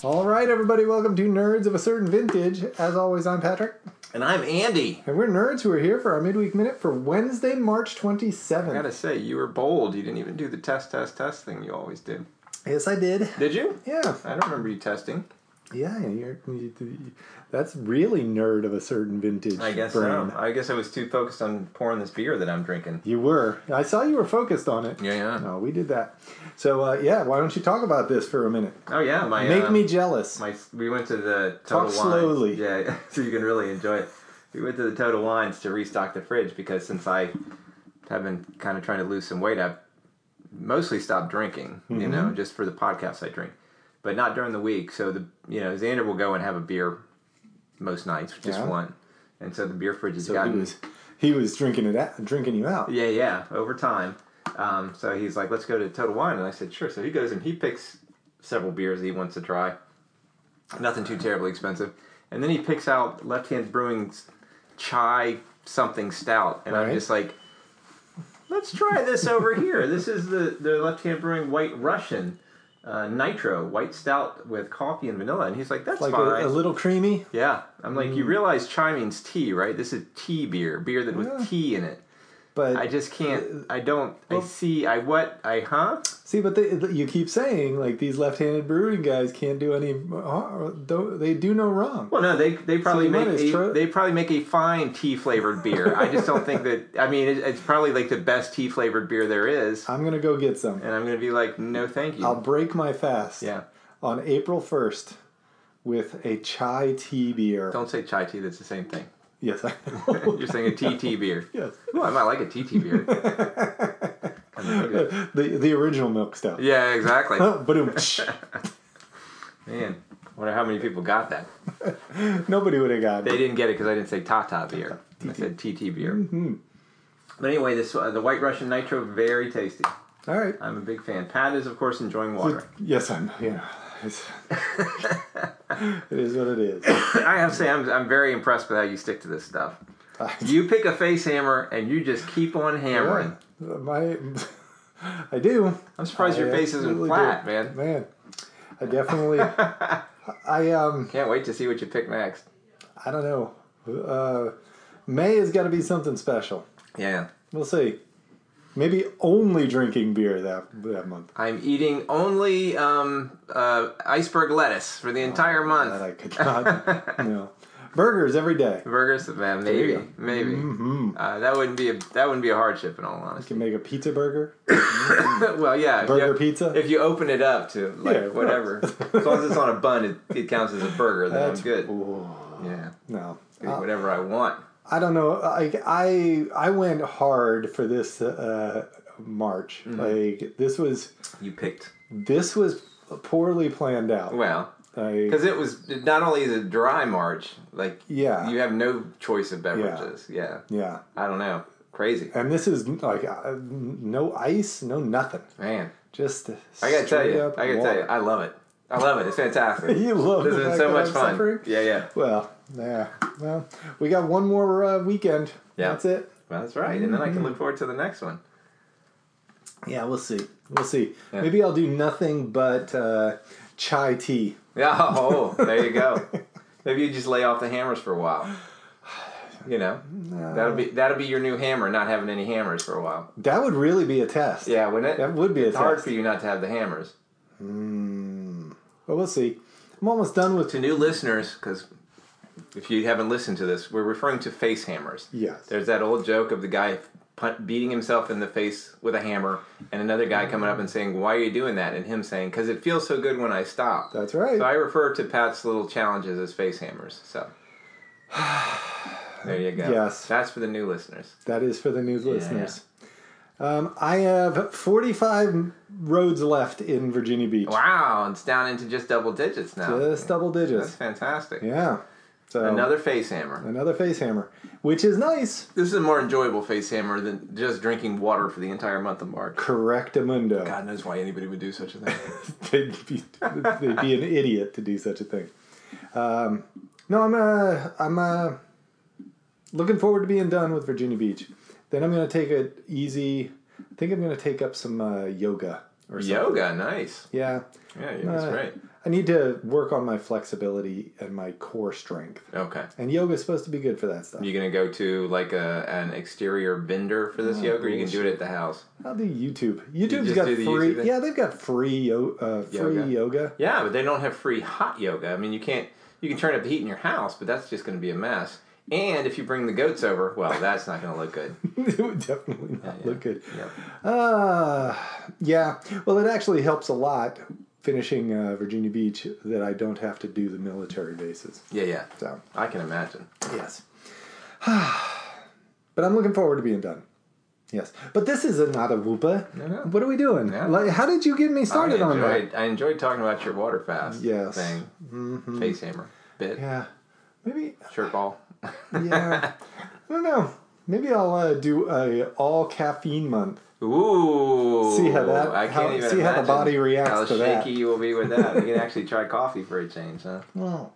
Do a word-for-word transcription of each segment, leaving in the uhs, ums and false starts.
All right, everybody, welcome to Nerds of a Certain Vintage. As always, I'm Patrick. And I'm Andy. And we're nerds who are here for our midweek minute for Wednesday, March twenty-seventh. I gotta say, you were bold. You didn't even do the test, test, test thing you always did. Yes, I did. Did you? Yeah. I don't remember you testing. Yeah, you're, you, that's really nerd of a certain vintage. I guess brain. so. I guess I was too focused on pouring this beer that I'm drinking. You were. I saw you were focused on it. Yeah, yeah. No, we did that. So, uh, yeah, why don't you talk about this for a minute? Oh, yeah. My, Make uh, me jealous. My We went to the Total Talk Wines. slowly. Yeah, so you can really enjoy it. We went to the Total Wines to restock the fridge because since I have been kind of trying to lose some weight, I've mostly stopped drinking, mm-hmm. you know, just for the podcast I drink. But not during the week. So, the you know, Xander will go and have a beer most nights, just yeah. one. And so the beer fridge has so gotten... He was, he was drinking it out, drinking you out. Yeah, yeah, over time. Um, so he's like, let's go to Total Wine. And I said, sure. So he goes and he picks several beers he wants to try. Nothing too terribly expensive. And then he picks out Left Hand Brewing's Chai something stout. And right. I'm just like, let's try this over here. This is the, the Left Hand Brewing White Russian. Uh, nitro, white stout with coffee and vanilla. And he's like, that's like fine. A, a little creamy? Yeah. I'm like, mm. you realize chai means tea, right? This is tea beer, beer that with yeah. tea in it. But I just can't, I don't, well, I see, I what, I, huh? See, but they, you keep saying, like, these left-handed brewing guys can't do any, don't, they do no wrong. Well, no, they they probably so make a, tr- they probably make a fine tea-flavored beer. I just don't think that, I mean, it, it's probably like the best tea-flavored beer there is. I'm going to go get some. And I'm going to be like, no thank you. I'll break my fast. Yeah. On April first with a chai tea beer. Don't say chai tea, that's the same thing. Yes, I know. You're saying a T T beer. Yes. Ooh, I might like a T T beer. the the original milk stout. Yeah, exactly. Man, I wonder how many people got that. Nobody would have got it. They didn't get it because I didn't say Tata beer. T T. I said T T beer. Mm-hmm. But anyway, this uh, the White Russian Nitro, very tasty. All right. I'm a big fan. Pat is, of course, enjoying water. So, yes, I'm. Yeah. It's, it is what it is. I have to say, I'm I'm very impressed with how you stick to this stuff. You pick a face hammer and you just keep on hammering. Yeah, my, I do. I'm surprised I your face isn't flat, do. man. Man, I definitely. I um. Can't wait to see what you pick next. I don't know. Uh, May has got to be something special. Yeah, we'll see. Maybe only drinking beer that that month. I'm eating only um, uh, iceberg lettuce for the entire oh, month. That I could not. No. Burgers every day. Burgers, man, maybe, maybe. Mm-hmm. Uh, that wouldn't be a that wouldn't be a hardship in all honesty. You can make a pizza burger. Well, yeah, burger you, pizza. If you open it up to like yeah, whatever, as long as it's on a bun, it, it counts as a burger. Then That's, I'm good. Ooh. Yeah. No. Uh, whatever I want. I don't know. I I I went hard for this uh, March. Mm-hmm. Like this was. You picked. This was poorly planned out. Well, because it was not only is it dry March, like yeah, you have no choice of beverages. Yeah. Yeah. Yeah. I don't know. Crazy. And this is like uh, no ice, no nothing. Man, just. I gotta tell you. I gotta water. tell you. I love it. I love it. It's fantastic. You love it. This has been so much fun. Suffering? Yeah, yeah. Well, yeah. Well, we got one more uh, weekend. Yeah. That's it. Well, that's right. Mm-hmm. And then I can look forward to the next one. Yeah, we'll see. We'll see. Yeah. Maybe I'll do nothing but uh, chai tea. Yeah. Oh, there you go. Maybe you just lay off the hammers for a while. You know, no. that'll be that'll be your new hammer. Not having any hammers for a while. That would really be a test. Yeah, wouldn't it? That would be a it's test. It's hard for you not to have the hammers. Hmm. Well, we'll see. I'm almost done with... To new listeners, because if you haven't listened to this, we're referring to face hammers. Yes. There's that old joke of the guy beating himself in the face with a hammer, and another guy coming up and saying, why are you doing that? And him saying, because it feels so good when I stop. That's right. So I refer to Pat's little challenges as face hammers. So there you go. Yes. That's for the new listeners. That is for the new yeah. listeners. Um, I have forty-five roads left in Virginia Beach. Wow, it's down into just double digits now. Just double digits. That's fantastic. Yeah. So another face hammer. Another face hammer, which is nice. This is a more enjoyable face hammer than just drinking water for the entire month of March. Correctamundo. God knows why anybody would do such a thing. they'd, be, they'd be an idiot to do such a thing. Um, no, I'm uh, I'm uh, looking forward to being done with Virginia Beach. Then I'm going to take it easy. I think I'm going to take up some uh, yoga or something. Yoga, nice. Yeah. Yeah, yoga's uh, great. I need to work on my flexibility and my core strength. Okay. And yoga is supposed to be good for that stuff. You gonna go to like a an exterior bender for this Oh, yoga, or you can do it at the house? I'll do YouTube. YouTube's just got do the free. YouTube thing? Yeah, they've got free yo- uh, free Yoga. yoga. Yeah, but they don't have free hot yoga. I mean, you can't. You can turn up the heat in your house, but that's just going to be a mess. And if you bring the goats over, well, that's not going to look good. It would definitely not Yeah, yeah. look good. Yep. Uh, yeah. Well, it actually helps a lot finishing uh, Virginia Beach that I don't have to do the military bases. Yeah, yeah. So, I can imagine. yes. But I'm looking forward to being done. Yes. But this is a, not a whoopa. No, no. What are we doing? Yeah. Like, how did you get me started I on that? enjoyed, I enjoyed talking about your water fast Yes. thing. Mm-hmm. Face hammer. Bit. Yeah. Maybe, Shirt ball. yeah. I don't know. Maybe I'll uh, do a all caffeine month. Ooh. See how that- I can't how- even see how the imagine body reacts how to that. shaky you will be with that. You can actually try coffee for a change, huh? Oh.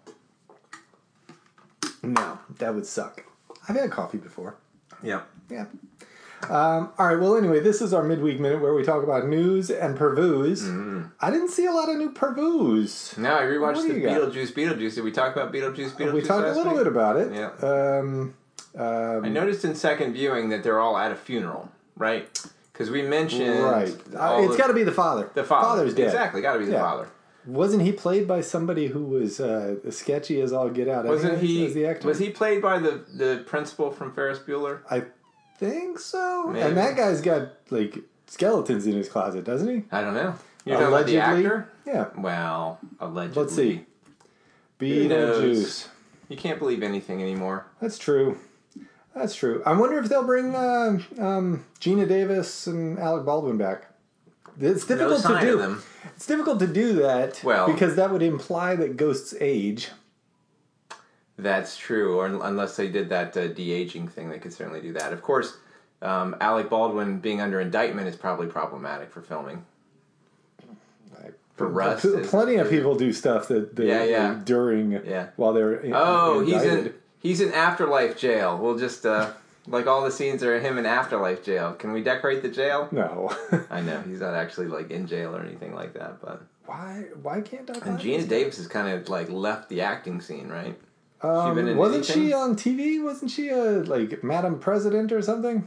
No, that would suck. I've had coffee before. Yeah. Yeah. Um, all right. Well, anyway, this is our midweek minute where we talk about news and pervus. Mm-hmm. I didn't see a lot of new pervus. No, I rewatched What do the you got? Beetlejuice. Beetlejuice. Did we talk about Beetlejuice? Beetlejuice. we talked a last little week? bit about it. Yeah. Um, um, I noticed in second viewing that they're all at a funeral, right? Because we mentioned right. Uh, all it's of- got to be the father. the father. Father's dead. Exactly, got to be the Yeah. father. Wasn't he played by somebody who was uh, sketchy as all get out? Wasn't anyways, he? as the actor? Was he played by the the principal from Ferris Bueller? I think so. Maybe. And that guy's got like skeletons in his closet, doesn't he? I don't know. You're talking about the Allegedly. actor? Yeah. Well, allegedly. Let's see. Who knows? Beetlejuice. You can't believe anything anymore. That's true. That's true. I wonder if they'll bring uh, um, Gina Davis and Alec Baldwin back. It's No difficult to sign do. of them. It's difficult to do that Well- because that would imply that ghosts age. That's true, or unless they did that uh, de-aging thing, they could certainly do that. Of course, um, Alec Baldwin being under indictment is probably problematic for filming. For Rust, P- is- plenty of people do stuff that they, Yeah, yeah. they- during Yeah. while they're in, Oh, he's indicted. in he's in Afterlife jail. We'll just uh, like all the scenes are him in Afterlife jail. Can we decorate the jail? No. I know he's not actually like in jail or anything like that, but why? Why can't Doc and Lively Gina stay? Davis has kind of like left the acting scene, right? Um, been in wasn't anything? she on T V? Wasn't she a like Madam President or something?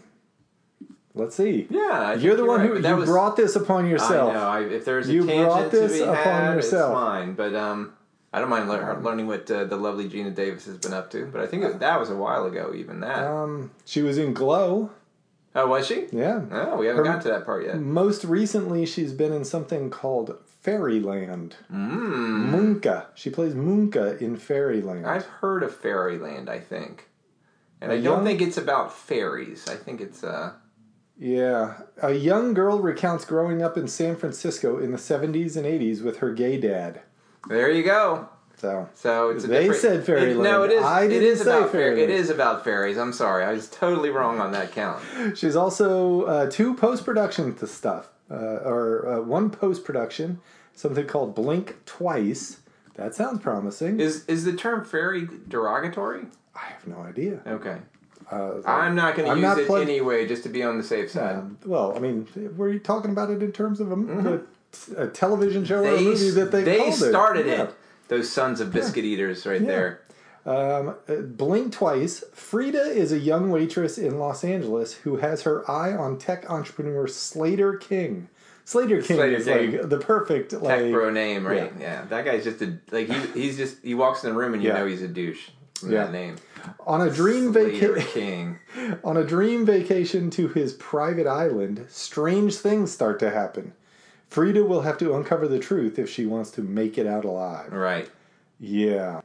Let's see. Yeah, I You're think the one right, who but that you was, brought this upon yourself. I know. I, if there's a You brought tangent to this be upon had, yourself. it's mine. But um, I don't mind lear- learning what uh, the lovely Gina Davis has been up to. But I think it, that was a while ago, even that. Um, she was in Glow. oh, was she? Yeah. Oh, we haven't Her- got to that part yet. Most recently, she's been in something called Fairyland. Mm. Munka. She plays Munka in Fairyland. I've heard of Fairyland, I think. And A I don't young- think it's about fairies. I think it's, uh... Yeah. A young girl recounts growing up in San Francisco in the seventies and eighties with her gay dad. There you go. So, So it's a They different... said Fairyland. It, no, it is. I it didn't is say about fair- Fairyland. It is about fairies. I'm sorry. I was totally wrong on that count. she's also uh, two post-production to stuff. Uh, or uh, one post-production, something called Blink Twice. That sounds promising. Is is the term fairy derogatory? I have no idea. Okay. Uh, I'm not going to I'm use not it plugged- anyway, just to be on the safe side. Um, well, I mean, were you talking about it in terms of a, Mm-hmm. a, a television show or a They, movie that they, they called started it? it. Those sons of biscuit eaters right Yeah. there. Um, uh, Blink Twice. Frida is a young waitress in Los Angeles who has her eye on tech entrepreneur Slater King. Slater King Slater is King. like the perfect Tech like bro name, right? Yeah. That guy's just a like he he's just he walks in the room and you Yeah. know he's a douche. From Yeah. that name. on a dream Slater vacation. King. On a dream vacation to his private island, strange things start to happen. Frida will have to uncover the truth if she wants to make it out alive. Right. Yeah.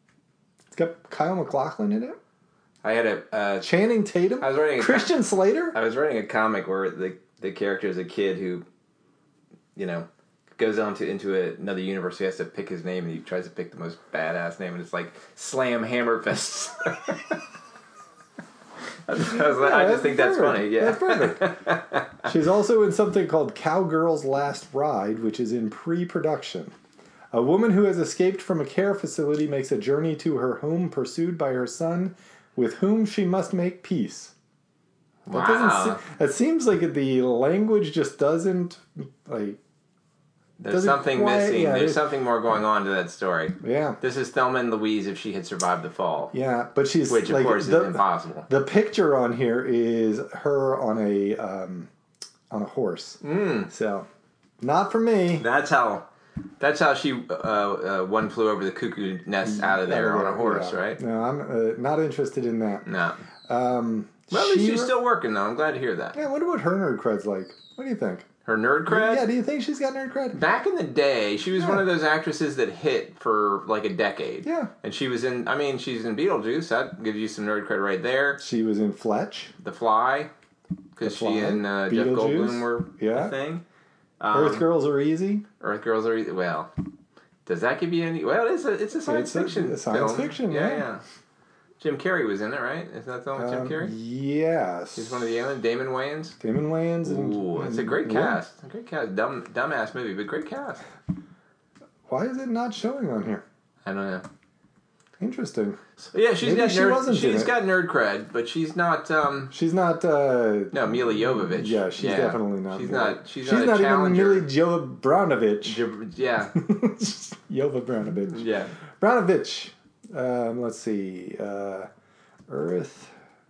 It's got Kyle MacLachlan in it. I had a uh, Channing Tatum. I was writing a Christian Slater. I was writing a comic where the the character is a kid who, you know, goes on to into a, another universe. He has to pick his name, and he tries to pick the most badass name, and it's like Slam Hammerfist. I, was like, Yeah, I just think that's perfect. funny. Yeah, That's perfect. She's also in something called Cowgirl's Last Ride, which is in pre-production. A woman who has escaped from a care facility makes a journey to her home pursued by her son, with whom she must make peace. That doesn't Wow. se- it seems like the language just doesn't like There's Doesn't something quite- missing. yeah, There's there's- something more going on to that story. Yeah. This is Thelma and Louise if she had survived the fall. Yeah, but she's Which, of like, course, the, is impossible. The picture on here is her on a um, on a horse. Mm. So, not for me. That's how. That's how she uh, uh, one flew over the cuckoo nest out of there on a horse, Yeah. right? No, I'm uh, not interested in that. No. Um, Well, at least she's She-Ra- still working, though. I'm glad to hear that. Yeah, I wonder what her nerd cred's like. What do you think? Her nerd cred? Yeah, do you think she's got nerd cred? Back in the day, she was Yeah. one of those actresses that hit for like a decade. Yeah. And she was in, I mean, she's in Beetlejuice. That gives you some nerd cred right there. She was in Fletch. The Fly. Because The she Fly, and uh, Jeff Beetlejuice. Goldblum were Yeah. a thing. Um, Earth Girls Are Easy. Earth Girls Are, e- well, does that give you any, well, it's a, it's a science It's a- fiction a science film. fiction, yeah. yeah. yeah. Jim Carrey was in it, right? Isn't that the one with Jim Um, Carrey? Yes. He's one of the aliens. Damon Wayans. Damon Wayans. And, Ooh, it's a and- great yeah. cast. A great cast. Dumb, dumbass movie, but great cast. Why is it not showing on here? I don't know. Interesting. So, yeah, she's Maybe got she nerd. wasn't in She's it. got nerd cred, but she's not. Um, She's not. Uh, no, Mila Jovovich. Yeah, she's Yeah. definitely not. She's Mila. not. She's, She's not, not, a even challenger. Millie Jo Brownovich. J- yeah, Jova Brownovich. yeah. Brownovich. Um, let's see. Uh, Earth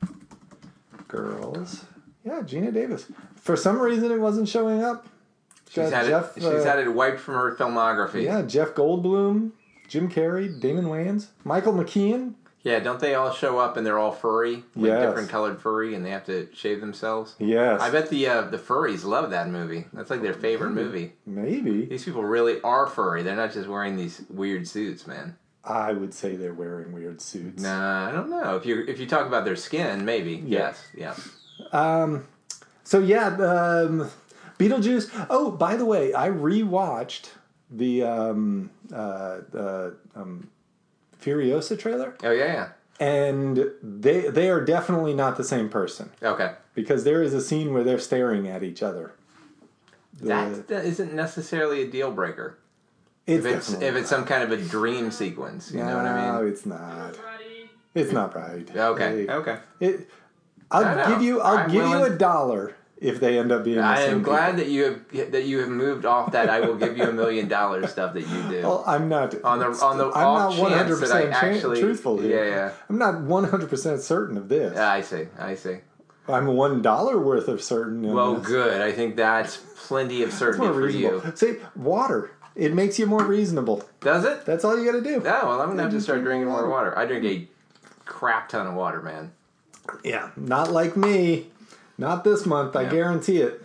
Girls. Yeah, Gina Davis. For some reason, it wasn't showing up. She's Got had Jeff, it. She's uh, had it wiped from her filmography. Yeah, Jeff Goldblum, Jim Carrey, Damon Wayans, Michael McKean. Yeah, don't they all show up and they're all furry, like Yes. different colored furry, and they have to shave themselves? Yes. I bet the uh, the furries love that movie. That's like their favorite movie. Maybe. These people really are furry. They're not just wearing these weird suits, man. I would say they're wearing weird suits. Nah, I don't know. If you if you talk about their skin, maybe. Yeah. Yes, yeah. Um, so yeah, um, Beetlejuice. Oh, by the way, I rewatched the um, uh, the um, Furiosa trailer, Oh yeah, yeah. and they they are definitely not the same person Okay. because there is a scene where they're staring at each other. The- That, that isn't necessarily a deal breaker. it's If it's definitely if it's some kind of a dream sequence, you know what I No, mean? it's not. It's not right. Okay. They- Okay. It, I'll I know. give you. I'll I'm give you willing- a dollar if they end up being. The I same am glad people. that you have that you have moved off that I will give you a million dollars stuff that you do. Well, I'm not on the on the I'm off not one hundred chance that I percent actually truthful here. Yeah, yeah. I'm not one hundred percent certain of this. I see. I see. I'm one dollar worth of certain. in Well, this. good. I think that's plenty of It's certainty more for reasonable. you. See, water. It makes you more reasonable. Does it? That's all you got to do. Oh, well, I'm gonna have to just start drink drinking more water. water. I drink a crap ton of water, man. Yeah, not like me. Not this month. I Yeah. guarantee it.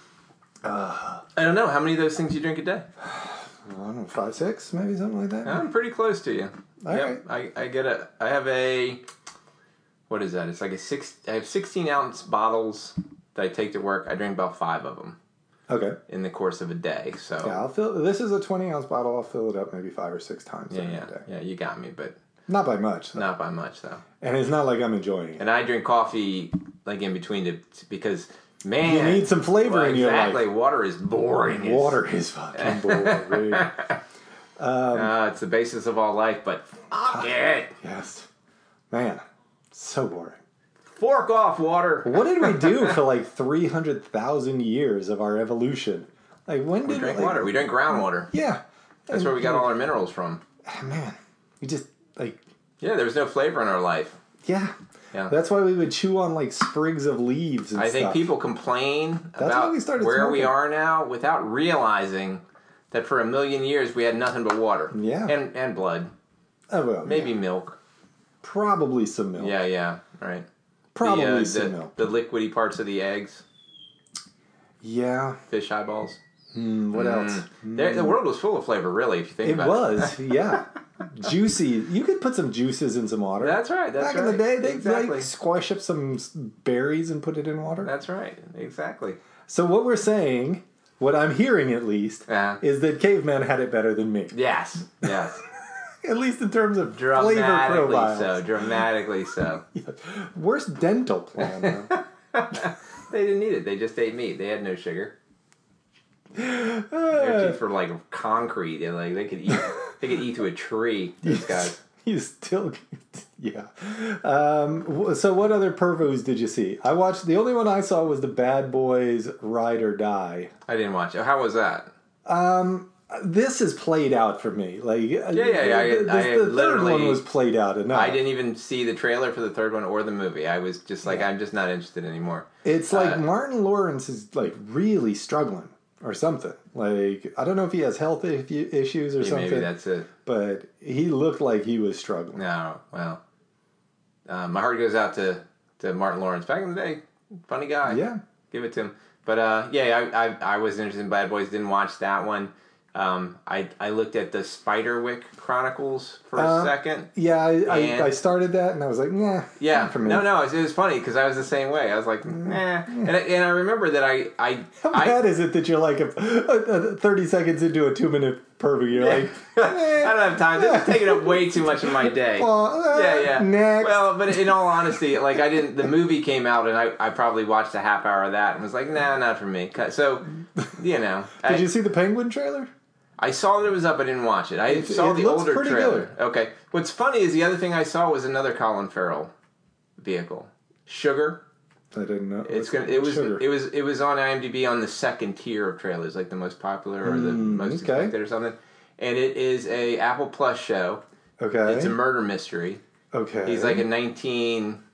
I don't know how many of those things you drink a day. I don't know, five, six, maybe something like that. I'm pretty close to you. All Yep, I, I get a. I have a. What is that? It's like a six. I have sixteen ounce bottles that I take to work. I drink about five of them Okay. in the course of a day. So Yeah, I'll fill. This is a twenty ounce bottle. I'll fill it up maybe five or six times yeah, during yeah, the day. yeah. You got me, but Not by much, though. not by much though. And it's not like I'm enjoying it. And I drink coffee like in between to because man, You need some flavor well, in your life. exactly. Water is boring. It's- Water is fucking boring. Uh, it's the basis of all life, but fuck it. Yes. Man, so boring. Fork off, water. What did we do for like three hundred thousand years of our evolution? Like, when We did drink like, water. We drink groundwater. Yeah. That's And, where we got like, all our minerals from. Man, we just, like, Yeah, there was no flavor in our life. yeah. Yeah. That's why we would chew on like sprigs of leaves and I think stuff. people complain why about we started where we smoking. are now without realizing that for a million years we had nothing but water. Yeah. And and blood. Oh, well, Maybe yeah. milk. Probably some milk. Yeah, yeah. Right. Probably the, uh, some the, milk. the liquidy parts of the eggs. Yeah. Fish eyeballs. Mm, what else? There, the world was full of flavor, really, if you think It about was, yeah. Juicy. You could put some juices in some water. it. That's right. That's Back right. in the day, they exactly. like squash up some s- berries and put it in water. That's right. Exactly. So what we're saying, what I'm hearing at least, Yeah. is that caveman had it better than me. Yes. Yes. At least in terms of flavor Dramatically profiles. so. Dramatically so. Worst dental plan. though. They didn't need it. They just ate meat. They had no sugar. Their teeth were like concrete. They like they could eat. They could eat through a tree. These guys. You still, yeah. Um, w- so what other pervos did you see? I watched. The only one I saw was the Bad Boys Ride or Die. I didn't watch it. How was that? Um, this is played out for me. Like yeah, yeah, yeah. I, the, I, I the third one was played out enough. I didn't even see the trailer for the third one or the movie. I was just like, yeah. I'm just not interested anymore. It's like uh, Martin Lawrence is like really struggling or something. Like I don't know if he has health issues or yeah, something. Maybe that's it. But he looked like he was struggling. No, well, uh, my heart goes out to, to Martin Lawrence. Back in the day, funny guy. Yeah, give it to him. But uh, yeah, I, I I was interested in Bad Boys. Didn't watch that one. Um, I I looked at the Spiderwick Chronicles for a uh, second. Yeah, I, I I started that and I was like, nah. Yeah, for me. no, no, it was, it was funny because I was the same way. I was like, nah, yeah. and I, and I remember that I I how I, bad is it that you're like a, a, a thirty seconds into a two minute pervy? You're yeah. like, eh, I don't have time. This is taking up way too much of my day. Well, uh, yeah, yeah. Next. Well, but in all honesty, like I didn't. The movie came out and I, I probably watched a half hour of that and was like, nah, not for me. So, you know. Did I, you see the Penguin trailer? I saw that it was up. I didn't watch it. I it, saw it the looks older pretty trailer. Good. Okay. What's funny is the other thing I saw was another Colin Farrell vehicle, Sugar. I didn't know. It's gonna. It was. Sugar? It was. It was on IMDb on the second tier of trailers, like the most popular or the mm, most okay. expected or something. And it is a Apple Plus show. Okay. It's a murder mystery. Okay. He's like a nineteen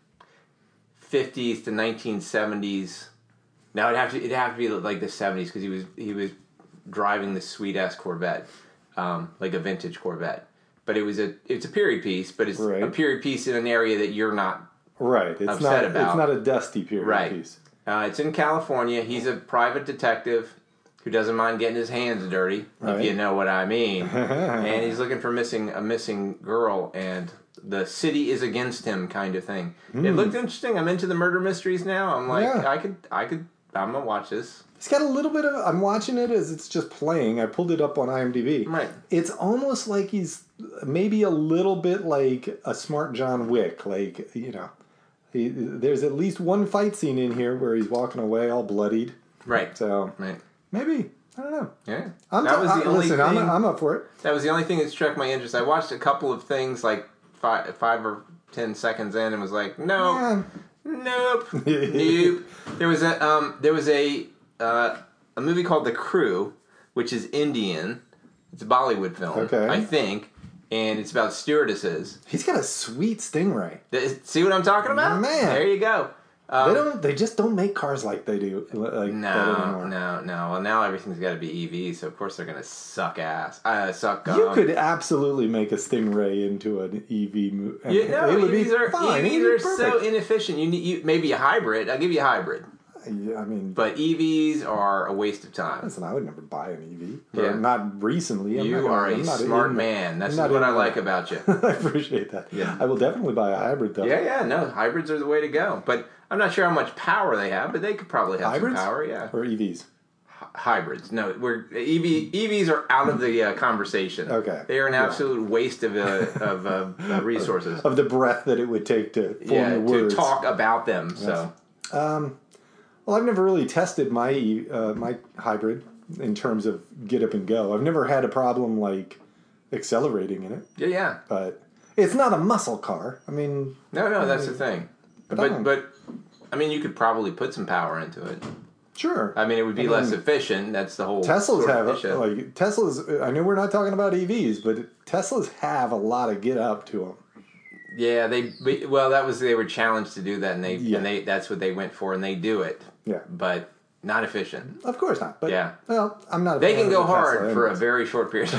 fifties to nineteen seventies. Now it'd have to. It'd have to be like the seventies because he was. He was. driving this sweet ass Corvette, um, like a vintage Corvette. But it was a it's a period piece, but it's right. a period piece in an area that you're not right. It's upset not about. It's not a dusty period right. piece. Uh, it's in California. He's a private detective who doesn't mind getting his hands dirty, right. if you know what I mean. And he's looking for missing a missing girl, and the city is against him, kind of thing. Mm. It looked interesting. I'm into the murder mysteries now. I'm like, yeah. I could, I could, I'm gonna watch this. It's got a little bit of... I'm watching it as it's just playing. I pulled it up on IMDb. Right. It's almost like he's maybe a little bit like a smart John Wick. Like, you know, he, there's at least one fight scene in here where he's walking away all bloodied. Right. So, right. maybe. I don't know. Yeah. I'm that t- was the I, only listen, thing, I'm, I'm up for it. That was the only thing that struck my interest. I watched a couple of things like five, five or ten seconds in and was like, no, yeah. nope, nope. There was a... Um, there was a... Uh, a movie called The Crew, which is Indian. It's a Bollywood film, okay. I think, and it's about stewardesses. He's got a sweet Stingray. See what I'm talking about? Man, there you go. Um, they don't. They just don't make cars like they do. Like no, that anymore. no, no. Well, now everything's got to be E Vs, so of course they're going to suck ass. Uh, suck. You um, could absolutely make a Stingray into an E V movie. You know, it would E Vs be are fine. E Vs are so inefficient. You need you, maybe a hybrid. I'll give you a hybrid. Yeah, I mean, but E Vs are a waste of time. Listen, I would never buy an E V. Yeah. Not recently. I'm you not, are I'm a not smart in, man. That's what I like about you. I appreciate that. Yeah. I will definitely buy a hybrid, though. Yeah, yeah, no, hybrids are the way to go. But I'm not sure how much power they have, but they could probably have hybrids? some power, yeah. Or E Vs? H- hybrids. No, we're E V, E Vs are out of the uh, conversation. Okay. They are an absolute yeah. waste of uh, of uh, uh, resources. Of the breath that it would take to form yeah, the words. to talk about them, yes. so... Um... Well, I've never really tested my uh, my hybrid in terms of get up and go. I've never had a problem like accelerating in it. Yeah, yeah. But it's not a muscle car. I mean, no, no, I that's mean, the thing. But but, I but I mean, you could probably put some power into it. Sure. I mean, it would be I less mean, efficient. That's the whole. Teslas sort of have issue. like Teslas. I know we're not talking about E Vs, but Teslas have a lot of get up to them. Yeah, they well, that was they were challenged to do that, and they yeah. and they that's what they went for, and they do it. Yeah, but not efficient. Of course not. But yeah, well, I'm not. A they can go hard Tesla, for anyways. a very short period.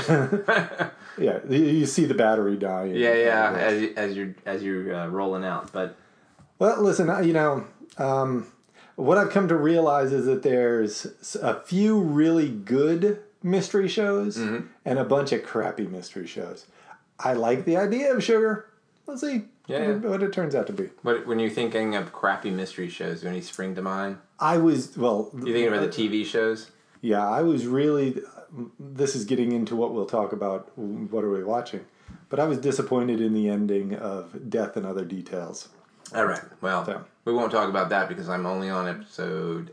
Yeah, you see the battery die. Yeah, yeah, as, as you're as you're uh, rolling out. But well, listen, you know, um, what I've come to realize is that there's a few really good mystery shows mm-hmm. and a bunch of crappy mystery shows. I like the idea of Sugar. Let's see yeah, what, yeah. It, what it turns out to be. But when you're thinking of crappy mystery shows, do any spring to mind? I was, well... You thinking about the T V shows? Yeah, I was really... This is getting into what we'll talk about, what are we watching. But I was disappointed in the ending of Death and Other Details. All right. Well, so. we won't talk about that because I'm only on episode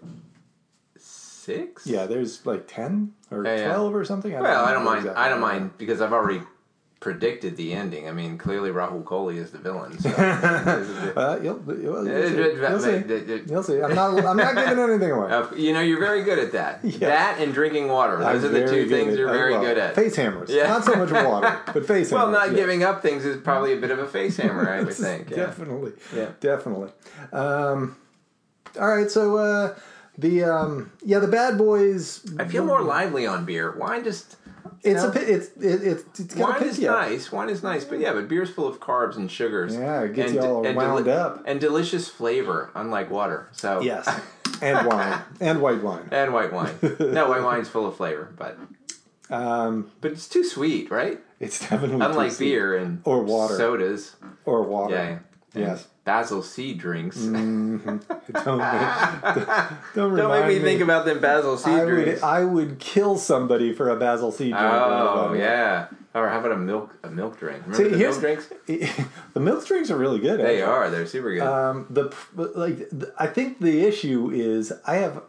six? Yeah, there's like ten or yeah, twelve yeah. or something. I well, don't I don't mind. exactly I don't mind because I've already predicted the ending. I mean, clearly Rahul Kohli is the villain. So. uh, you'll, you'll, you'll, see. You'll, see. You'll see. I'm not. I'm not giving anything away. Uh, you know, you're very good at that. Yes. That and drinking water. Those I'm are the two things at, you're very well, good at. Face hammers. Yeah. Not so much water, but face well, hammers. Well, not yeah. giving up things is probably a bit of a face hammer, I would think. Yeah. Definitely. Yeah. Definitely. Um, all right. So uh, the um, yeah the Bad Boys. I feel more lively on beer. Wine just. It's know? a it's it, it's it's wine is nice. Wine is nice, but yeah, but beer's full of carbs and sugars. Yeah, it gets and, you all and wound deli- up. And delicious flavor, unlike water. So yes, and wine and white wine and white wine. No, white wine's full of flavor, but um, but it's too sweet, right? It's definitely unlike too beer and or water, sodas or water. Yeah. Yes. Basil seed drinks. Mm-hmm. Don't, make, don't, don't make me, me think about them basil seed I drinks. Would, I would kill somebody for a basil seed drink. Oh yeah. Or how about a milk a milk drink? Remember See, the milk drinks? The milk drinks are really good. They actually. are. They're super good. Um, the like the, I think the issue is I have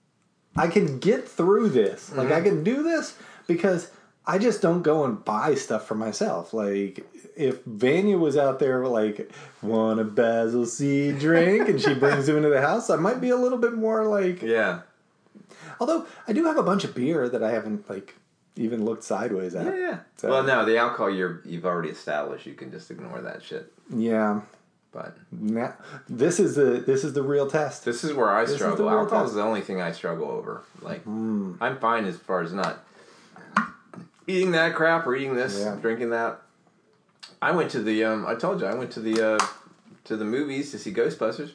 I can get through this. Like mm-hmm. I can do this because I just don't go and buy stuff for myself. Like if Vanya was out there like want a basil seed drink and she brings it into the house, I might be a little bit more like yeah. Although I do have a bunch of beer that I haven't like even looked sideways at. Yeah, yeah. So, well, no, the alcohol you're you've already established. You can just ignore that shit. Yeah. But now, this is the this is the real test. This is where I this struggle. Alcohol is the only thing I struggle over. Like mm. I'm fine as far as not eating that crap or eating this, yeah. drinking that. I went to the. Um, I told you I went to the uh, to the movies to see Ghostbusters.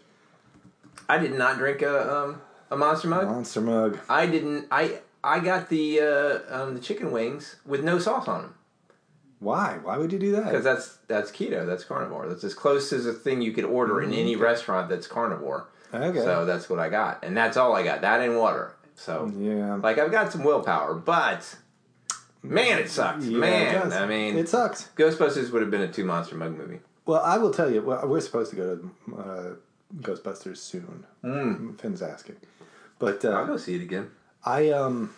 I did not drink a um, a Monster Mug. Monster Mug. I didn't. I I got the uh, um, the chicken wings with no sauce on them. Why? Why would you do that? Because that's that's keto. That's carnivore. That's as close as a thing you could order mm-hmm. in any restaurant that's carnivore. Okay. So that's what I got, and that's all I got. That and water. So yeah, like I've got some willpower, but. Man, it sucks. Yeah, Man, it I mean... It sucks. Ghostbusters would have been a two Monster Mug movie. Well, I will tell you, well, we're supposed to go to uh, Ghostbusters soon. Mm. Finn's asking. But... Uh, I'll go see it again. I, um...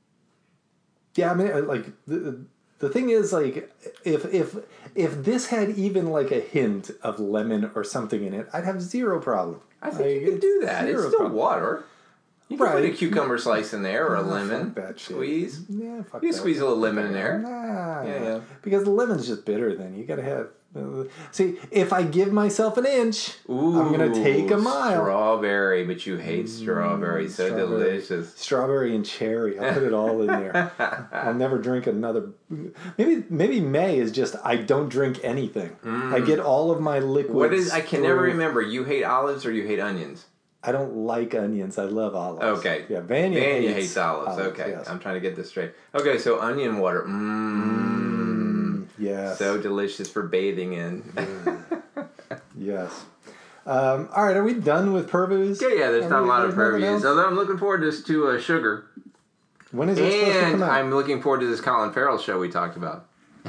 Yeah, I mean, like, the, the thing is, like, if if if this had even, like, a hint of lemon or something in it, I'd have zero problem. I think like, you can do that. It's still problem. water. You can right. put a cucumber slice in there or a oh, lemon. Fuck that shit. Squeeze. Yeah, fuck You that. squeeze a little lemon in there. Nah. Yeah, yeah. Because the lemon's just bitter then. You gotta have... Uh, see, if I give myself an inch, Ooh, I'm gonna take a mile. Strawberry, but you hate mm, strawberry. So strawberry. delicious. Strawberry and cherry. I'll put it all in there. I'll never drink another... Maybe maybe May is just I don't drink anything. Mm. I get all of my liquids... What is? I can through. never remember. You hate olives or you hate onions? I don't like onions. I love olives. Okay. Yeah, Vanya, Vanya hates, hates olives. olives okay. Yes. I'm trying to get this straight. Okay, so onion water. Mmm. Mm, yes. So delicious for bathing in. Mm. Yes. Um, all right, are we done with purviews? Yeah, yeah, there's are not we, a lot of purviews. Although I'm looking forward to, to uh, Sugar. When is it supposed to come And out? I'm looking forward to this Colin Farrell show we talked about.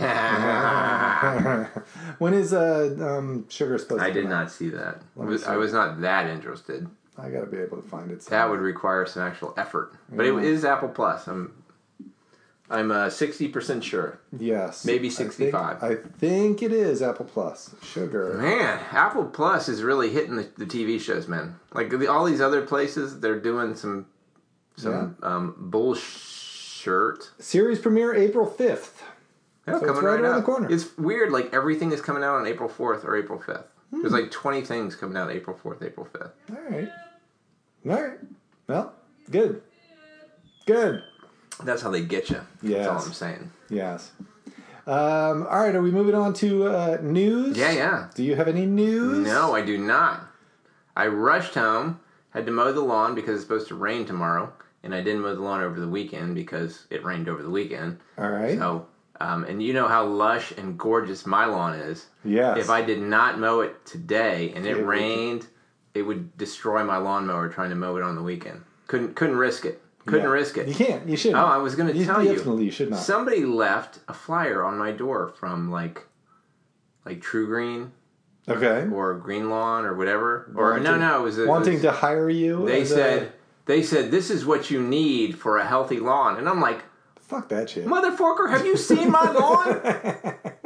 When is uh, um, Sugar supposed to I come did out? not see that. Was, I was not that interested. I gotta be able to find it somewhere. That would require some actual effort. But yeah. It is Apple Plus. I'm I'm uh, sixty percent sure. Yes. Maybe sixty-five. I think, I think it is Apple Plus. Sugar. Man, Apple Plus is really hitting the, the T V shows, man. Like the, all these other places, they're doing some some yeah. um, bullshit. Series premiere April fifth. Yeah, so coming it's right, right around up. the corner. It's weird, like everything is coming out on April fourth or April fifth. Hmm. There's like twenty things coming out April fourth, April fifth. All right. All right. Well, good. Good. That's how they get you. Yes. That's all I'm saying. Yes. Um, all right, are we moving on to uh, news? Yeah, yeah. Do you have any news? No, I do not. I rushed home, had to mow the lawn because it's supposed to rain tomorrow, and I didn't mow the lawn over the weekend because it rained over the weekend. All right. So, um, and you know how lush and gorgeous my lawn is. Yes. If I did not mow it today and it, it rained, would... it would destroy my lawnmower trying to mow it on the weekend. Couldn't couldn't risk it. Couldn't yeah. risk it. You can't. You shouldn't. Oh, I was going to tell you. Definitely, you should not. Somebody left a flyer on my door from like, like True Green. Okay. Or Green Lawn or whatever. Or wanting, no, no, it was a, wanting it was, to hire you. They said a... they said this is what you need for a healthy lawn, and I'm like, fuck that shit. Motherfucker, have you seen my lawn?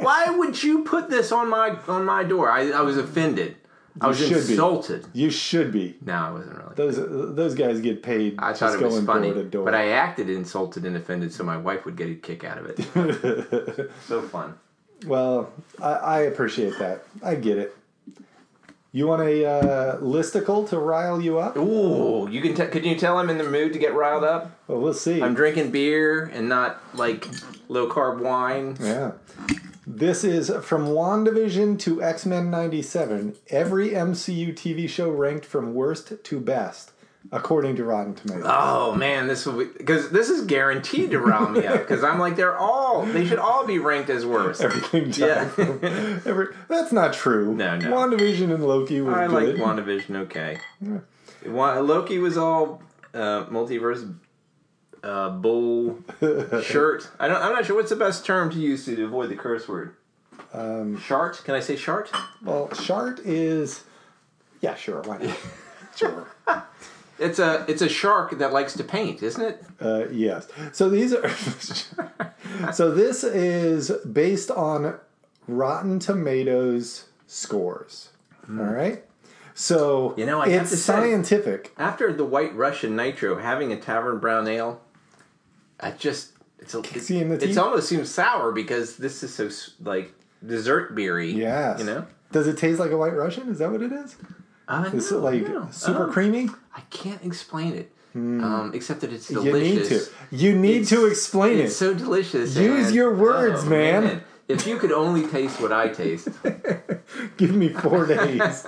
Why would you put this on my on my door? I, I was offended. I was should insulted. Be. You should be. No, I wasn't really. Those those guys get paid. I thought just it was going funny, door to door. but I acted insulted and offended, so my wife would get a kick out of it. So fun. Well, I, I appreciate that. I get it. You want a uh, listicle to rile you up? Ooh, you can. T- could you tell I'm in the mood to get riled up? Well, we'll see. I'm drinking beer and not like low carb wine. Yeah. This is from WandaVision to X-Men ninety-seven. Every M C U T V show ranked from worst to best, according to Rotten Tomatoes. Oh man, this will be because this is guaranteed to rile me up because I'm like they're all they should all be ranked as worst. Everything. Yeah. Every, that's not true. No, no. WandaVision and Loki were I good. like WandaVision. Okay. Yeah. Loki was all uh, multiverse. Uh, bull shirt. I don't. I'm not sure what's the best term to use to avoid the curse word. Um, shart? Can I say shart? Well, shart is. Yeah, sure. Why not? Sure. It's a it's a shark that likes to paint, isn't it? Uh, yes. So these are. So this is based on Rotten Tomatoes scores. Mm. All right. So you know, I it's have to scientific. Say, after the White Russian Nitro, having a Tavern Brown Ale. I just it's a, it, it's almost seems sour because this is so like dessert beery. Yes. You know. Does it taste like a White Russian? Is that what it is? Uh, is no, it like no. super uh, creamy? I can't explain it. Mm. Um, except that it's You delicious. need to. You need it's, to explain it's it. It's so delicious. Use and, your words, oh, man. man. If you could only taste what I taste. Give me four days.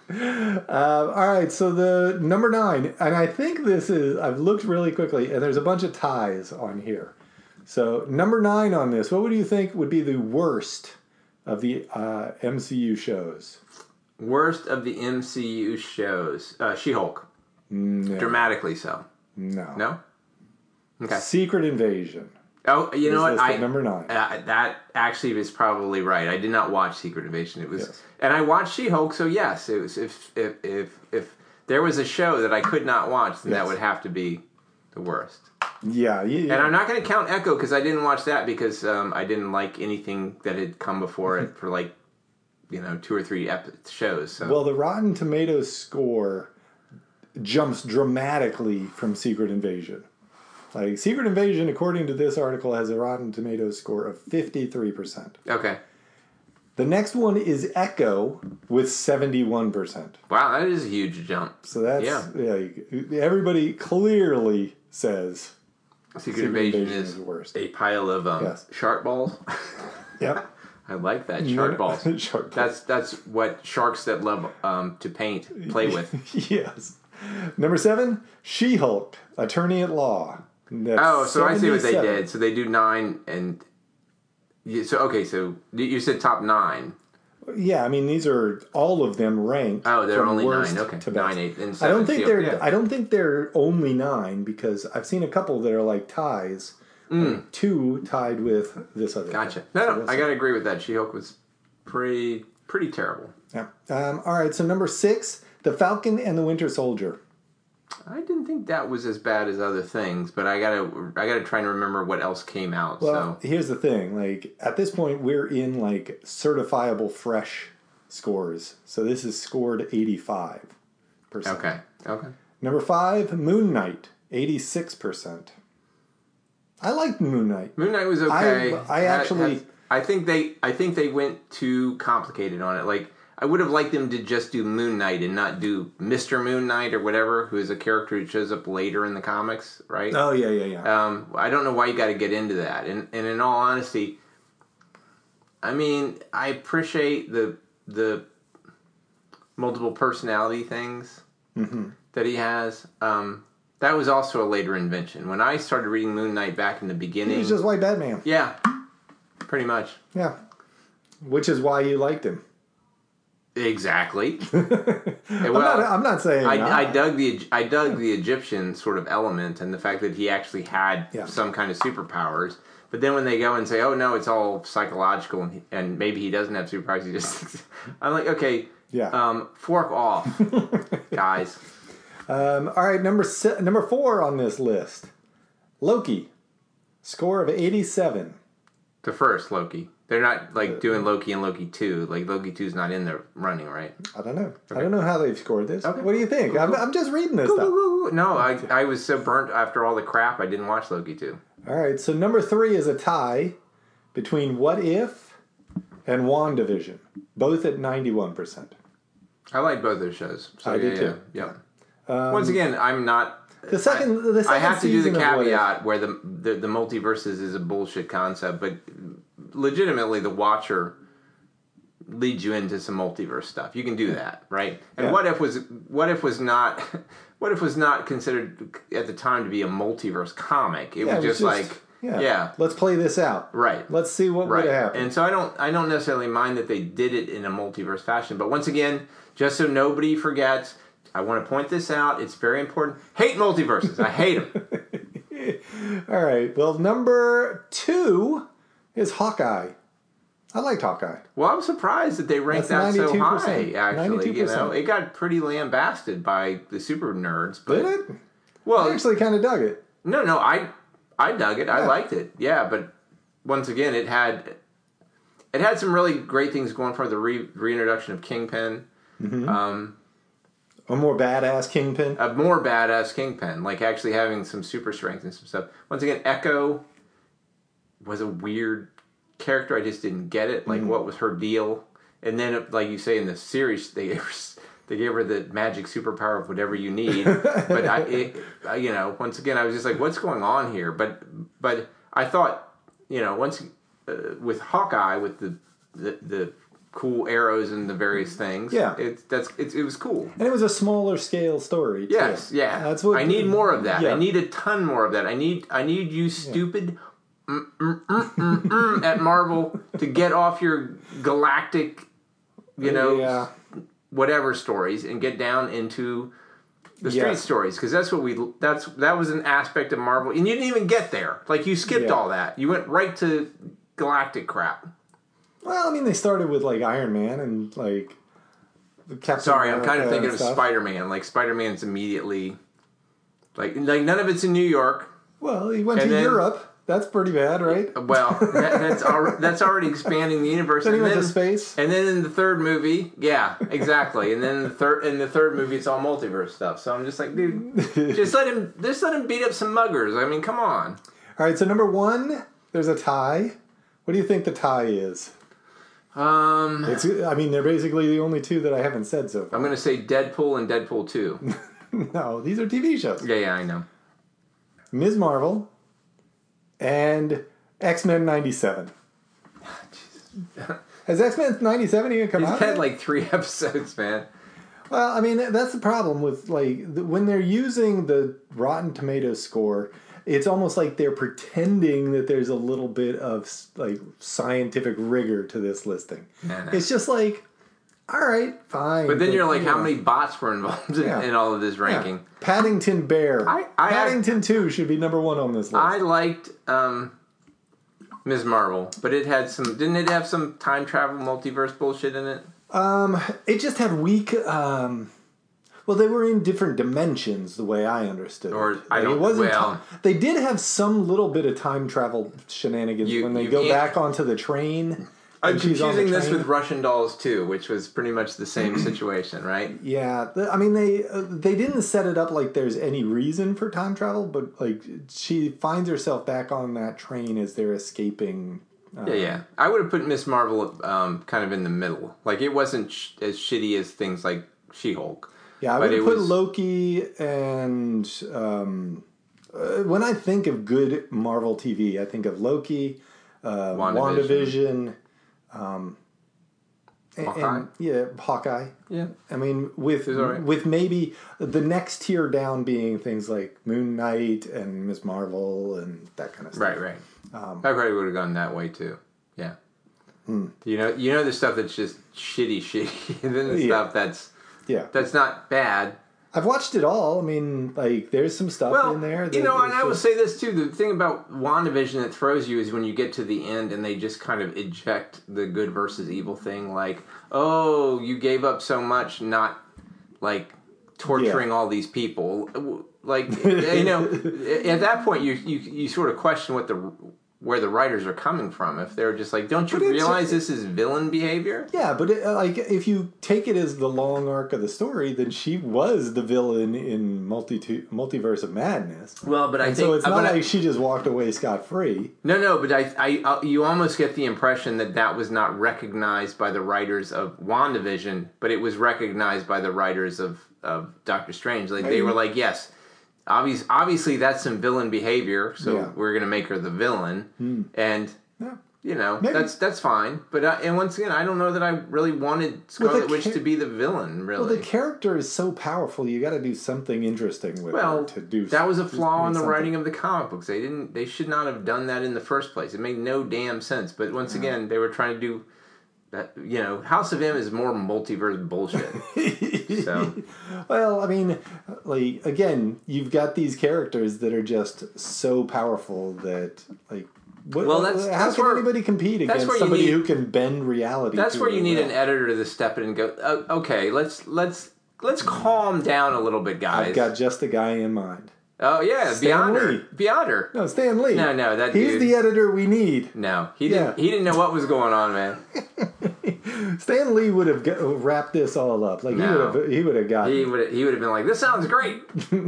Uh, all right, so the number nine, and I think this is, I've looked really quickly, and there's a bunch of ties on here. So number nine on this, what would you think would be the worst of the uh, M C U shows? Worst of the M C U shows? Uh, She-Hulk. No. Dramatically so. No. No? Okay. Secret Invasion. Oh, you know what? I number nine. Uh, that actually is probably right. I did not watch Secret Invasion. It was, yes. And I watched She-Hulk. So yes, it was. If if if if there was a show that I could not watch, then yes. that would have to be the worst. Yeah, yeah. And I'm not going to count Echo because I didn't watch that because um, I didn't like anything that had come before it for like, you know, two or three ep- shows. So. Well, the Rotten Tomatoes score jumps dramatically from Secret Invasion. Like, Secret Invasion, according to this article, has a Rotten Tomatoes score of fifty-three percent. Okay. The next one is Echo with seventy-one percent. Wow, that is a huge jump. So that's, yeah, yeah everybody clearly says Secret, Secret Invasion, Invasion is, is worst. A pile of um, yes. shark balls. Yep. I like that, shark balls. Shark balls. That's, that's what sharks that love um, to paint play with. Yes. Number seven, She-Hulk, Attorney at Law. That's oh, so I see what they did. So they do nine and... So, okay, so you said top nine. Yeah, I mean, these are all of them ranked. Oh, they're only worst nine. Okay, to nine, best. eight, and I don't seven. think So, they're. yeah. I don't think they're only nine because I've seen a couple that are like ties. Mm. Like two tied with this other. Gotcha. Thing. No, so no, I gotta agree with that. She-Hulk was pretty, pretty terrible. Yeah. Um, all right. So number six, The Falcon and the Winter Soldier. I didn't think that was as bad as other things, but I gotta, I gotta try and remember what else came out. Well, so. here's the thing: like at this point, we're in like certifiable fresh scores. So this is scored eighty-five percent. Okay. Okay. Number five, Moon Knight, eighty-six percent. I liked Moon Knight. Moon Knight was okay. I, I actually, had, had, I think they, I think they went too complicated on it. Like. I would have liked them to just do Moon Knight and not do Mister Moon Knight or whatever, who is a character who shows up later in the comics, right? Oh, yeah, yeah, yeah. Um, I don't know why you got to get into that. And, and in all honesty, I mean, I appreciate the the multiple personality things mm-hmm. that he has. Um, that was also a later invention. When I started reading Moon Knight back in the beginning... He was just White Batman. Yeah, pretty much. Yeah. Which is why you liked him. Exactly. well, I'm, not, I'm not saying I, I dug the I dug the Egyptian sort of element and the fact that he actually had yeah. some kind of superpowers. But then when they go and say, "Oh no, it's all psychological," and, he, and maybe he doesn't have superpowers, he just I'm like, okay, yeah, um, fork off, guys. Um, all right, number se- number four on this list, Loki, score of eighty-seven. The first Loki. They're not like doing Loki and Loki two. Like Loki two's not in the running, right? I don't know. Okay. I don't know how they've scored this. Okay. What do you think? Cool, I'm, cool. I'm just reading this Cool, stuff. cool, cool. No, I I was so burnt after all the crap. I didn't watch Loki two. All right, so number three is a tie between What If and WandaVision, both at ninety-one percent. I like both those shows. So, I yeah, did too. Yeah. yeah. Um, Once again, I'm not. The second, I, the second I have to do the season of What If- caveat where the, the the multiverses is a bullshit concept, but legitimately, the Watcher leads you into some multiverse stuff. You can do that, right? And Yeah. what if was what if was not what if was not considered at the time to be a multiverse comic? It Yeah, was it was just, just- like Yeah. yeah. Let's play this out. Right. Let's see what Right. would have happened. And so I don't I don't necessarily mind that they did it in a multiverse fashion. But once again, just so nobody forgets, I want to point this out. It's very important. Hate multiverses. I hate them. All right. Well, number two is Hawkeye. I liked Hawkeye. Well, I'm surprised that they ranked That's that so high, ninety-two percent. actually. ninety-two You percent. know, it got pretty lambasted by the super nerds. But, Did it? Well, I actually kind of dug it. no, no, I I dug it. I Yeah. liked it. Yeah, but once again, it had it had some really great things going for it. The re, reintroduction of Kingpin. Mm-hmm. Um, A more badass Kingpin. a more badass Kingpin, like actually having some super strength and some stuff. Once again, Echo was a weird character. I just didn't get it. Like, Mm. what was her deal? And then, like you say in the series, they gave her, they gave her the magic superpower of whatever you need. But I, it, I, you know, once again, I was just like, what's going on here? But, but I thought, you know, once uh, with Hawkeye, with the the, the cool arrows and the various things, Yeah. it's that's it's, it was cool. And it was a smaller scale story, too. Yes, yeah. That's what I need more of that. Yeah. I need a ton more of that. I need I need you stupid mm, mm, mm, mm, mm, at Marvel to get off your galactic, you know, Yeah. whatever stories and get down into the street Yes. stories, because that's what we that's that was an aspect of Marvel, and you didn't even get there. Like, you skipped Yeah. all that. You went right to galactic crap. Well, I mean, they started with, like, Iron Man and, like, Captain Sorry, I'm kind of America thinking and of stuff. Spider-Man. Like, Spider-Man's immediately like like none of it's in New York. Well, he went And to then- Europe. That's pretty bad, right? Well, that, that's al- that's already expanding the universe. Then he and went then, to space. And then in the third movie, yeah, exactly. And then in the third in the third movie, it's all multiverse stuff. So I'm just like, dude, just let him just let him beat up some muggers. I mean, come on. All right, so number one, there's a tie. What do you think the tie is? Um, It's. I mean, they're basically the only two that I haven't said so far. I'm gonna say Deadpool and Deadpool two. No, these are T V shows. Yeah, yeah, I know. Miz Marvel and X-Men ninety-seven. Has X-Men ninety-seven even come He's out had yet? like three episodes, man. Well, I mean, that's the problem with, like, th- when they're using the Rotten Tomatoes score, it's almost like they're pretending that there's a little bit of, s- like, scientific rigor to this listing. Nah, nah. It's just like, all right, fine. But then you're like, you how know. many bots were involved in, Yeah. in all of this Yeah. ranking? Paddington Bear. I- I- Paddington two should be number one on this list. I liked um, Miz Marvel, but it had some. Didn't it have some time travel multiverse bullshit in it? Um, it just had weak. Um, well, they were in different dimensions, the way I understood. Or, it. I Like, don't- It wasn't. well- ti- they did have some little bit of time travel shenanigans You- when they you go can't- back onto the train. I'm and she's on the confusing this train. with Russian Dolls too, which was pretty much the same situation, right? Yeah, the- I mean they uh, they didn't set it up like there's any reason for time travel, but like she finds herself back on that train as they're escaping. Uh, Yeah, yeah. I would have put Miss Marvel um, kind of in the middle. Like, it wasn't sh- as shitty as things like She-Hulk. Yeah, I But would it put was- Loki and um, uh, when I think of good Marvel T V, I think of Loki, uh, WandaVision. WandaVision, um, and, Hawkeye? and yeah, Hawkeye. Yeah. I mean, with It's all right. with maybe the next tier down being things like Moon Knight and Miz Marvel and that kind of stuff. Right, right. Um, I probably would have gone that way too. Yeah. Hmm. You know, you know the stuff that's just shitty, shitty, and then the Yeah. stuff that's Yeah, that's not bad. I've watched it all. I mean, like, there's some stuff Well, in there. That you know, is and I will just- say this too: the thing about WandaVision that throws you is when you get to the end and they just kind of eject the good versus evil thing. Like, oh, you gave up so much, not like torturing all these people. Like, you know, at that point, you you you sort of question what the where the writers are coming from. If they're just like, don't you But it's- realize this is villain behavior? Yeah, but it, uh, like if you take it as the long arc of the story, then she was the villain in multi multiverse of madness. Well, but I And think so it's not but I- like she just walked away scot free. No, no, but I, I, I, you almost get the impression that that was not recognized by the writers of WandaVision, but it was recognized by the writers of, of Doctor Strange. Like, they were like, yes, obvious, obviously that's some villain behavior, so Yeah. we're going to make her the villain. Hmm. And, Yeah. you know, Maybe. that's that's fine. But, uh, and once again, I don't know that I really wanted Scarlet the Witch cha- to be the villain, really. Well, the character is so powerful. You got to do something interesting with Well, her to do. that was a to flaw make in the something. writing of the comic books. They didn't. They should not have done that in the first place. It made no damn sense. But once again, they were trying to do that. You know, House of M is more multiverse bullshit. So, Well, I mean, like again, you've got these characters that are just so powerful that like. What, Well, that's- how that's can where- anybody compete that's against where you somebody need- who can bend reality? that's to where you their need will? an editor to step in and go, oh, okay, let's let's let's calm down a little bit, guys. I've got just a guy in mind. oh yeah, Stan Beyond her, Lee. Beyond her. No, Stan Lee. No, no, that He's dude. the editor we need. No, he didn't. Yeah. He didn't know what was going on, man. Stan Lee would have got, wrapped this all up. Like No. he would have. He would have got. He would he would have been like, this sounds great.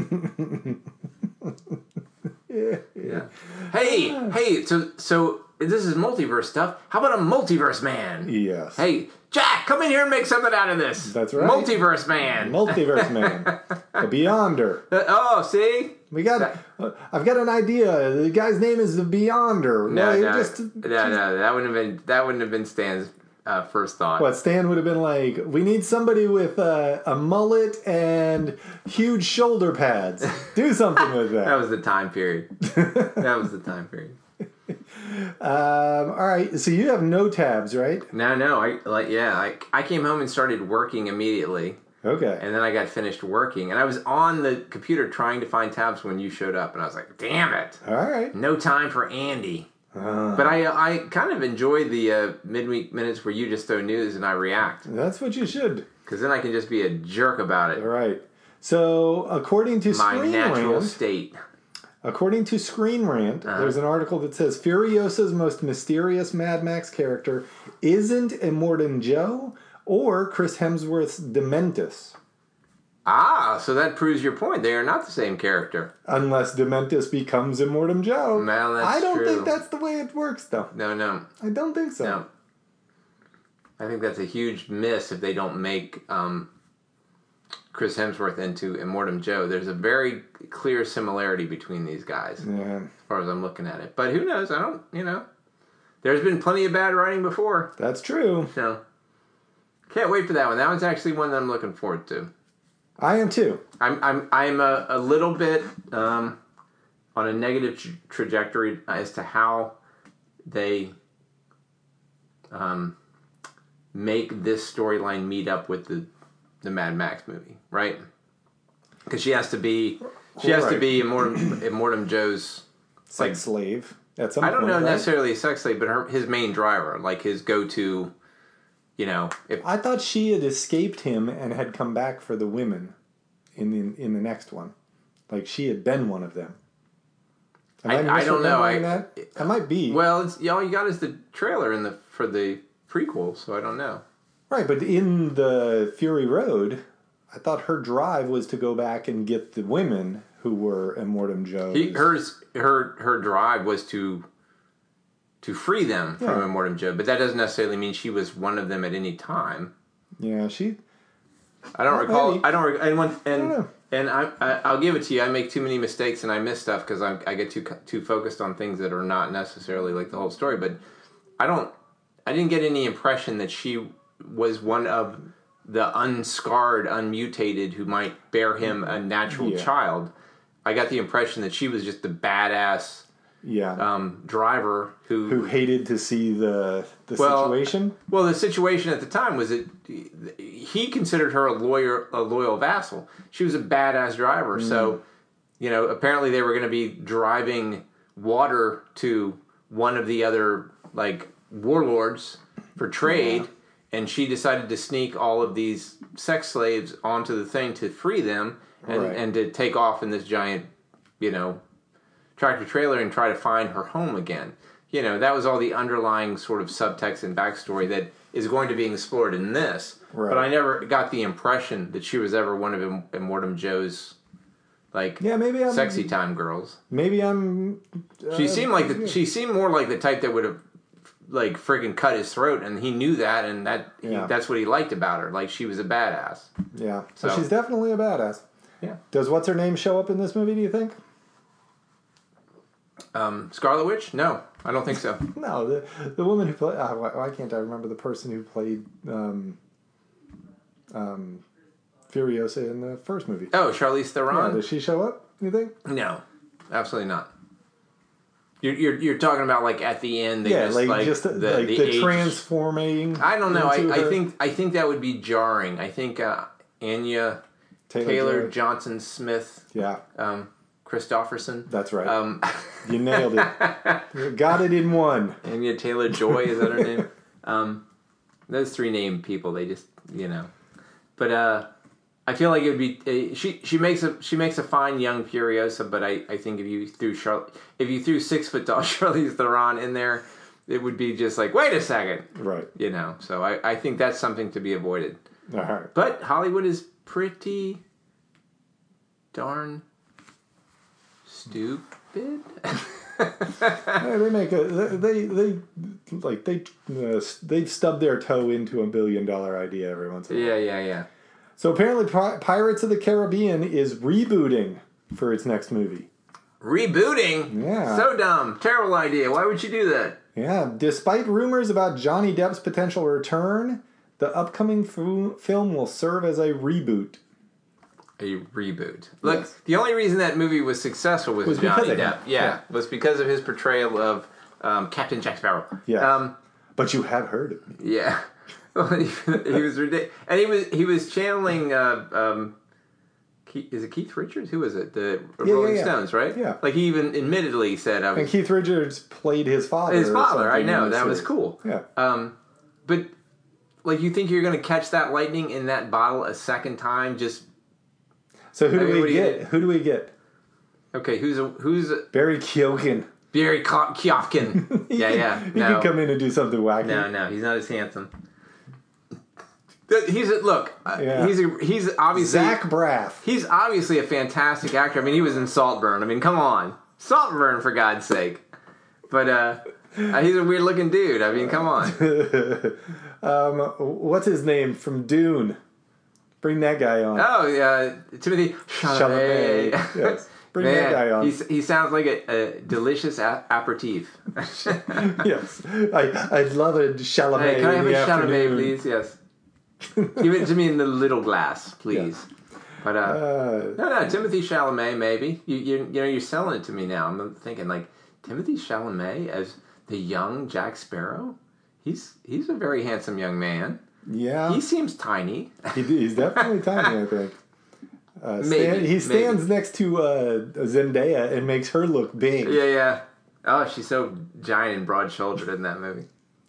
yeah. Yeah. Hey, hey, so so this is multiverse stuff. How about a multiverse man? Yes. Hey, Jack, come in here and make something out of this. That's right. Multiverse man. Multiverse man, the Beyonder. Uh, oh, see? We got. Uh, I've got an idea. The guy's name is the Beyonder. No, Well, no, just- no, no, that wouldn't have been that wouldn't have been Stan's uh, first thought. What Stan would have been like? We need somebody with uh, a mullet and huge shoulder pads. Do something with That that. was the time period. That was the time period. Um, all right. So you have no tabs, right? No, no, I like yeah, I I came home and started working immediately. Okay. And then I got finished working, and I was on the computer trying to find tabs when you showed up, and I was like, "Damn it, All right. no time for Andy." Uh, But I I kind of enjoy the uh, midweek minutes where you just throw news and I react, that's what you should. because then I can just be a jerk about it. All right. So according to My Screen natural Rant, state. according to Screen Rant, Uh-huh. there's an article that says Furiosa's most mysterious Mad Max character isn't Immortan Joe or Chris Hemsworth's Dementus. Ah, so that proves your point. They are not the same character. Unless Dementus becomes Immortan Joe. Well, that's I don't true. think that's the way it works, though. No, no, I don't think so. no. I think that's a huge miss if they don't make um, Chris Hemsworth into Immortan Joe. There's a very clear similarity between these guys, Yeah, as far as I'm looking at it. But who knows? I don't, you know. There's been plenty of bad writing before. that's true. So, can't wait for that one. That one's actually one that I'm looking forward to. I am too. I'm I'm I'm a, a little bit um, on a negative tra- trajectory as to how they um, make this storyline meet up with the the Mad Max movie, right? Because she has to be she has to Right. be Immortan, Immortan Joe's. Sex Like- slave. At some I don't point, know right? necessarily a sex slave, but her his main driver, like his go to. You know, if I thought she had escaped him and had come back for the women in the in the next one. Like she had been one of them. Am I- I don't know. misremembering I- that? I might be. well, it's all you got is the trailer in the for the prequel, so I don't know. Right, but in the Fury Road, I thought her drive was to go back and get the women who were Immortan Joe's. He, hers, her, her drive was to to free them from Yeah. Immortan Joe, but that doesn't necessarily mean she was one of them at any time. Yeah, she. I don't Well, recall. maybe. I don't. Rec- and when, and know. and I, I I'll give it to you. I make too many mistakes and I miss stuff because I I get too co- too focused on things that are not necessarily like the whole story. But I don't. I didn't get any impression that she was one of the unscarred, unmutated who might bear him a natural Yeah. child. I got the impression that she was just the badass Yeah. um, driver who, who hated to see the the Well, situation. well, the situation at the time was that he considered her a lawyer, a loyal vassal. She was a badass driver, Mm. so you know apparently they were going to be driving water to one of the other like warlords for trade, Yeah. and she decided to sneak all of these sex slaves onto the thing to free them and, Right. and to take off in this giant, you know, tractor trailer and try to find her home again. you know, that was all the underlying sort of subtext and backstory that is going to be explored in this. Right. But I never got the impression that she was ever one of Im- Immortum Joe's, like, yeah, maybe I'm, sexy time girls. Maybe I'm... Uh, she seemed like the, she seemed more like the type that would have, like, freaking cut his throat, and he knew that, and that yeah. he, that's what he liked about her. Like, she was a badass. Yeah. So, so she's definitely a badass. Yeah. Does what's-her-name show up in this movie, do you think? Um, Scarlet Witch? No, I don't think so. No, the the woman who played... Uh, why, why can't I remember the person who played um, um, Furiosa in the first movie? Oh, Charlize Theron? Yeah, does she show up, you think? No, absolutely not. You're, you're you're talking about like at the end, they yeah, just like, like just the, the, like the, the age. transforming. I don't know. I, into I her- think I think that would be jarring. I think uh, Anya Taylor, Taylor Joy. Johnson Smith, Yeah, um, Christopherson. that's right. Um, You nailed it. You got it in one. Anya Taylor Joy, is that her name? Um, those three named people, they just you know. But uh, I feel like it would be uh, she. She makes a she makes a fine young Furiosa, but I, I think if you threw Char- if you threw six foot tall Charlize Theron in there, it would be just like, wait a second, Right. you know. So I, I think that's something to be avoided. All right. But Hollywood is pretty darn stupid. Yeah, they make a they they like they uh, they stub their toe into a billion dollar idea every once in a while. Yeah, yeah, yeah. So apparently, Pi- Pirates of the Caribbean is rebooting for its next movie. Rebooting? Yeah. So dumb. Terrible idea. Why would you do that? Yeah, despite rumors about Johnny Depp's potential return, the upcoming f- film will serve as a reboot. A reboot. Look, Yes. the only reason that movie was successful with Was Johnny because of him. Depp, yeah, Yeah. was because of his portrayal of um, Captain Jack Sparrow. Yeah. Um, But you have heard of me. yeah. he, he was ridiculous, and he was he was channeling. Uh, um, Keith, is it Keith Richards? Who is it? The Yeah, Rolling yeah, yeah. Stones, right? Yeah. Like he even admittedly said, "I And was Keith Richards played his father. his or father." I something know in the that was series. cool. Yeah. Um, but like, you think you're going to catch that lightning in that bottle a second time? Just So who I do mean, what we do you get? get? Who do we get? okay, who's a, who's a, Barry Keoghan. Barry Ko- Keoghan? He yeah, can, yeah. He no. can come in and do something wacky. No, no, he's not as handsome. He's a, look. uh, Yeah. He's a, he's obviously Zach Braff. he's obviously a fantastic actor. I mean, he was in Saltburn. I mean, come on, Saltburn for God's sake. But uh, uh, he's a weird looking dude. I mean, come on. um, what's his name from Dune? Bring that guy on. Oh yeah, Timothy Chalamet. Chalamet. Yes. Bring Man, that guy on. he's, he sounds like a, a delicious a- aperitif. Yes. I, I'd love a Chalamet Hey, can I have in a the Chalamet, afternoon. please? Yes. Give it to me in the little glass, please. But uh, Uh, no, no, Timothy Chalamet, maybe. You, you, you know, you're selling it to me now. I'm thinking like Timothy Chalamet as the young Jack Sparrow. He's he's a very handsome young man. yeah. He seems tiny. He, he's definitely tiny, I think. Uh, Maybe, stand, he stands maybe. next to uh, Zendaya and makes her look big. Yeah, yeah. Oh, she's so giant and broad-shouldered in that movie.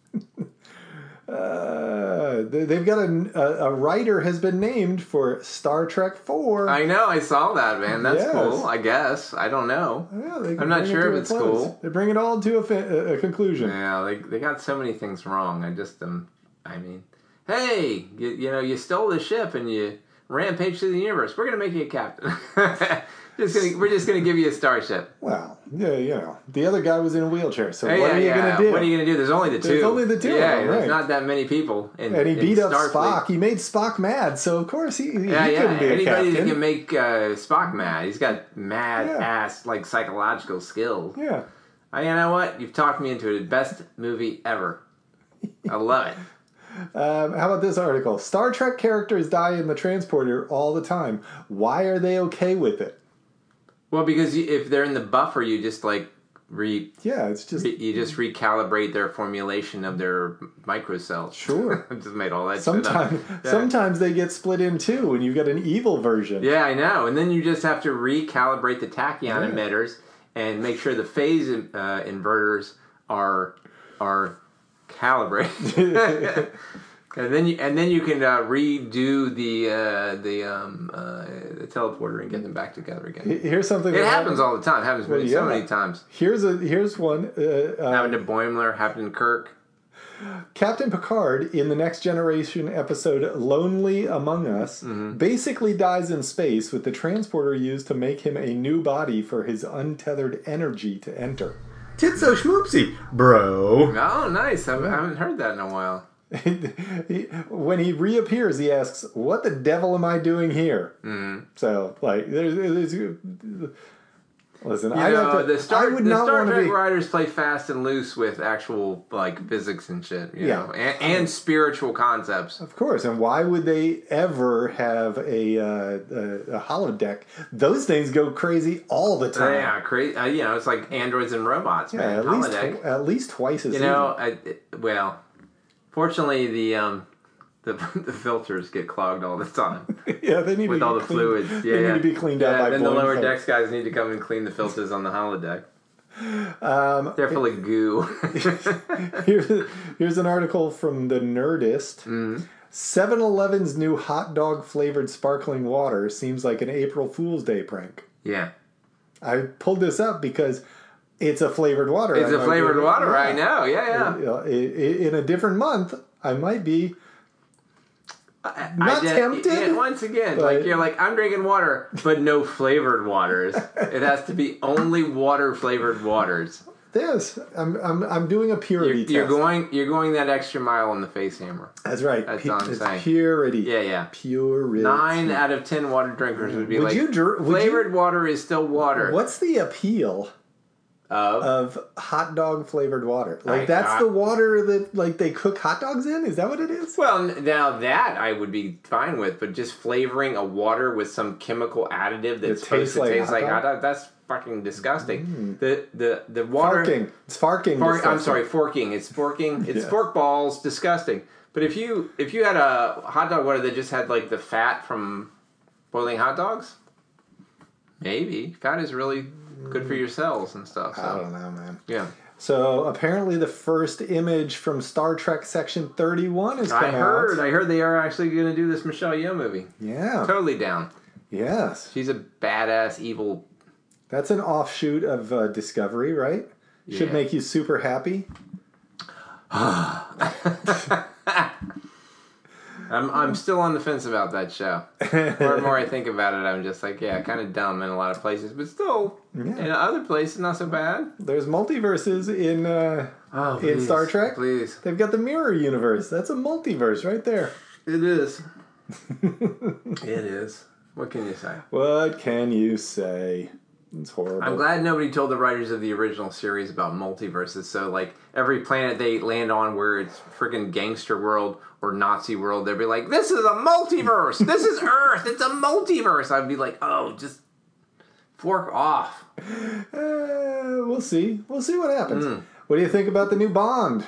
Uh, they, they've got a, a, a writer has been named for Star Trek four. I know, I saw that, man. That's Yes. cool, I guess. I don't know. Yeah, they I'm not bring it sure to if a it's close. cool. They bring it all to a, fa- a, a conclusion. Yeah, they, they got so many things wrong. I just, um, I mean, hey, you, you know, you stole the ship and you rampaged through the universe. We're going to make you a captain. just gonna, we're just going to give you a starship. Well, yeah, you know, the other guy was in a wheelchair, so Hey, what yeah, are you yeah. going to do? What are you going to do? There's only the two. There's only the two of Yeah, them, there's right. not that many people in And he in beat up Starfleet. Spock. He made Spock mad, so of course he, he Yeah, yeah. couldn't be a Anybody captain. that can make uh, Spock mad, he's got mad Yeah. ass like psychological skills. Yeah. Uh, you know what? You've talked me into it. Best movie ever. I love it. Um, how about this article? Star Trek characters die in the transporter all the time. Why are they okay with it? Well, because you, if they're in the buffer, you just like re Yeah, it's just you just recalibrate their formulation of their microcells. Sure. I just made all that sometimes shit up. Yeah. sometimes they get split in two, and you've got an evil version. Yeah, I know. And then you just have to recalibrate the tachyon Yeah. emitters and make sure the phase uh, inverters are are calibrated. And then you and then you can uh, redo the uh, the um, uh, the teleporter and get them back together again. Here's something. It that happens all the time. It happens Well, many, yeah. so many times. Here's a here's one. Uh, uh, Happened to Boimler. Happened to Kirk. Captain Picard in the Next Generation episode "Lonely Among Us" Mm-hmm. basically dies in space with the transporter used to make him a new body for his untethered energy to enter. Titso schmoopsie, bro. Oh, nice. I, I haven't heard that in a while. When he reappears, he asks, "What the devil am I doing here?" Mm-hmm. So, like, there's, there's listen. You I know, have to, the Star, I would the not Star want to Trek be. writers play fast and loose with actual like physics and shit, you Yeah. know, and, and spiritual concepts. Of course, and why would they ever have a uh, a, a holodeck? Those things go crazy all the time. Yeah, crazy. Uh, you know, it's like androids and robots, Yeah, man. at least Holodeck. tw- at least twice as You know, I, it- well, fortunately, the um, the the filters get clogged all the time easy. Yeah, they need with to all be the cleaned- fluids. Yeah, they yeah. need to be cleaned yeah, out by then the Boeing lower folks. decks guys need to come and clean the filters on the holodeck. Um, They're full of goo. here's, here's an article from the Nerdist. Mm. seven eleven's new hot dog flavored sparkling water seems like an April Fool's Day prank. Yeah, I pulled this up because it's a flavored water. it's I a might flavored be- water. yeah. I know. Yeah, yeah. You know, i- i- In a different month, I might be. I- Not I did- tempted, yeah, once again, but- like you're like I'm drinking water, but no flavored waters. It has to be only water flavored waters. This, I'm, I'm, I'm doing a You're, purity you're test. going, you're going that extra mile on the face hammer. That's right. That's Pu- all I'm it's saying. purity. Yeah, yeah. Purity. Nine out of ten water drinkers would be Would like, you dr- would flavored water is still water. What's the appeal Of of hot dog flavored water? Like I- that's I- the water that like they cook hot dogs in? Is that what it is? well, n- now that I would be fine with, but just flavoring a water with some chemical additive that's It supposed tastes to like taste hot like dog? hot dog, that's fucking disgusting. The the the water. Farking. It's farking. Fork, I'm disgusting. sorry, forking. It's forking. It's Yeah. fork balls. Disgusting. But if you if you had a hot dog water that just had like the fat from boiling hot dogs, maybe fat is really good for your cells and stuff. I So don't know, man. yeah, So apparently the first image from Star Trek Section thirty-one has come I heard. out. I heard they are actually going to do this Michelle Yeoh movie. Yeah. Totally down. Yes. She's a badass evil. That's an offshoot of uh, Discovery, right? Should Yeah. make you super happy. I'm I'm still on the fence about that show. More and more I think about it, I'm just like, yeah, kind of dumb in a lot of places, but still, Yeah. in other places, not so bad. There's multiverses in uh, Oh, in please, Star Trek. please. They've got the mirror universe. That's a multiverse right there. It is. It is. What can you say? What can you say? It's horrible. I'm glad nobody told the writers of the original series about multiverses. So, like, every planet they land on where it's freaking gangster world or Nazi world, they'd be like, this is a multiverse! This is Earth! It's a multiverse! I'd be like, oh, just fork off. Uh, we'll see. We'll see what happens. Hmm. What do you think about the new Bond?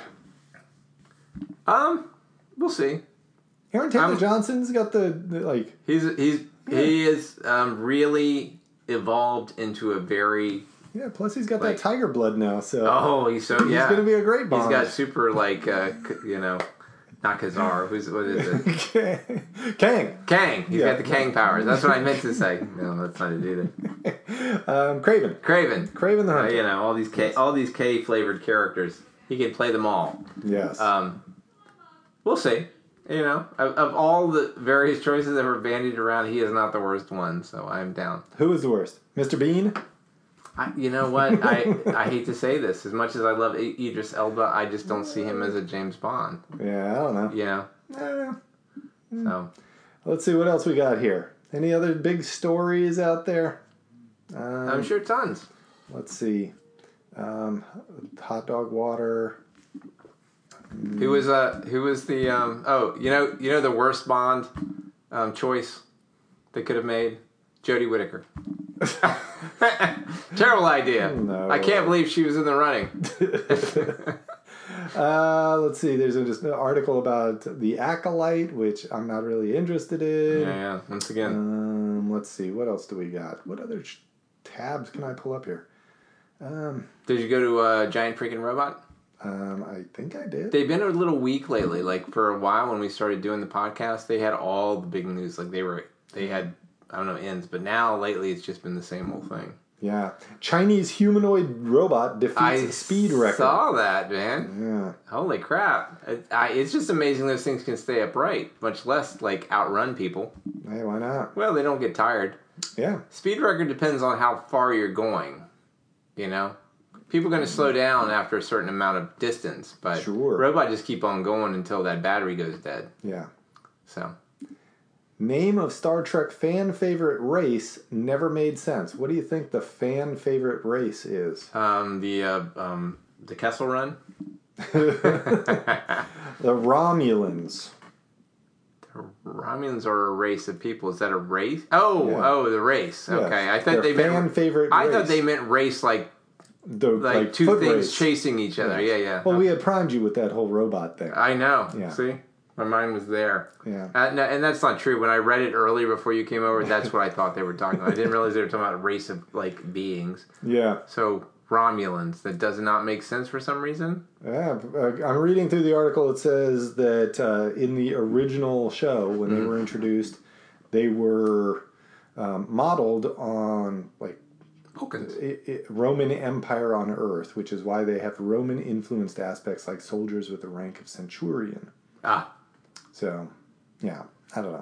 Um, we'll see. Aaron Taylor I'm- Johnson's got the, the like. He's, he's, he is um, really evolved into a very... Yeah. Plus, he's got Like- that tiger blood now. So Oh, he's so, he's yeah. gonna be a great Bond. He's got super, like, uh, c- you know, not Kazar. Who's, what is it? Kang. Kang. He's Yeah. got the Kang powers. That's what I meant to say. No, that's not it either. Um, Craven. Craven. Craven the Uh, Hunter. you know, all these K, all these K flavored characters. He can play them all. Yes. Um, we'll see. You know, of, of all the various choices that were bandied around, he is not the worst one. So I'm down. Who is the worst? Mister Bean. I, you know what? I I hate to say this. As much as I love I- Idris Elba, I just don't see him as a James Bond. Yeah. I don't know. You know. I don't know. So Let's see what else we got here. Any other big stories out there? Um, I'm sure tons. Let's see. Um, hot dog water. Who was uh who was the um oh you know you know the worst Bond um choice they could have made? Jodie Whittaker. Terrible idea. No. I can't believe she was in the running. uh, let's see. There's a, just an article about the Acolyte, which I'm not really interested in. Yeah, yeah. Once again, Um, let's see. What else do we got? What other sh- tabs can I pull up here? Um, did you go to uh, Giant Freaking Robot? Um, I think I did. They've been a little weak lately. Like for a while when we started doing the podcast, they had all the big news. Like they were, they had, I don't know, ends. But now lately it's just been the same old thing. Yeah. Chinese humanoid robot defeats I a speed record. saw that, man. Yeah. Holy crap. It, I, it's just amazing those things can stay upright, much less like outrun people. Hey, why not? Well, they don't get tired. Yeah. Speed record depends on how far you're going, you know? People are going to slow down after a certain amount of distance, but Sure. robot just keep on going until that battery goes dead. Yeah. So, Name of Star Trek fan favorite race never made sense. What do you think the fan favorite race is? um, the uh, um, the Kessel Run. The Romulans. Romulans are a race of people. Is that a race? Oh, Yeah. oh, the race. Yes. Okay, I Their thought they fan meant. favorite I race. thought they meant race like The, like, two foot things race. chasing each other. Yeah, yeah. Well, we had primed you with that whole robot thing. I know. Yeah. See, my mind was there. Yeah. Uh, no, and that's not true. When I read it earlier before you came over, that's what I thought they were talking about. I didn't realize they were talking about a race of like beings. Yeah. So Romulans. That does not make sense for some reason. Yeah, uh, I'm reading through the article. It says that uh, in the original show, when they were introduced, they were um, modeled on like Vulcans. i i Roman Empire on Earth, which is why they have Roman influenced aspects like soldiers with the rank of centurion. Ah, So, yeah, I don't know.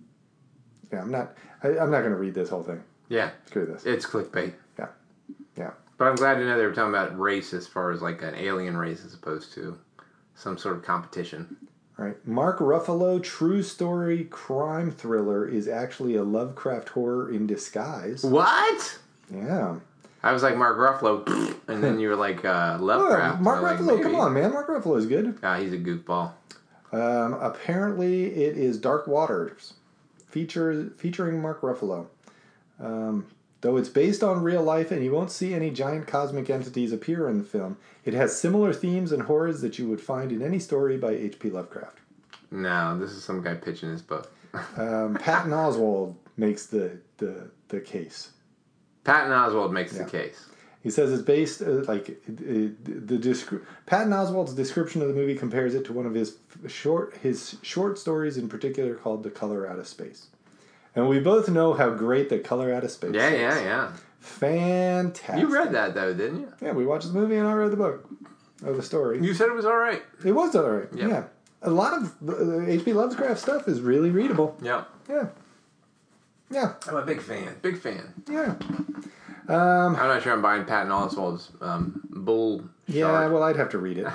Yeah, I'm not. I, I'm not going to read this whole thing. yeah. Screw this. It's clickbait. Yeah, yeah. But I'm glad to know they were talking about race as far as like an alien race as opposed to some sort of competition. All right. Mark Ruffalo, true story crime thriller, is actually a Lovecraft horror in disguise. What? Yeah. I was like Mark Ruffalo, and then you were like uh, Oh, Lovecraft. Mark I'm like, Ruffalo, come maybe. on, man. Mark Ruffalo is good. Ah, he's a goofball. Um, apparently, it is Dark Waters, feature, featuring Mark Ruffalo. Um, though it's based on real life and you won't see any giant cosmic entities appear in the film, it has similar themes and horrors that you would find in any story by H P Lovecraft. No, this is some guy pitching his book. Um, Patton Oswalt makes the, the, the case. Patton Oswalt makes Yeah. the case. He says it's based uh, like uh, the descri- Patton Oswalt's description of the movie compares it to one of his f- short his short stories in particular called "The Color Out of Space," and we both know how great "The Color Out of Space" Yeah, is. yeah, yeah. Fantastic. You read that though, didn't you? Yeah, we watched the movie and I read the book or the story. You said it was all right. It was alright. Yeah. Yeah, a lot of uh, H P Lovecraft stuff is really readable. Yeah. Yeah, yeah, I'm a big fan. Big fan. yeah. Um, I'm not sure I'm buying Patton Oswalt's um, bull yeah. shark. Well, I'd have to read it.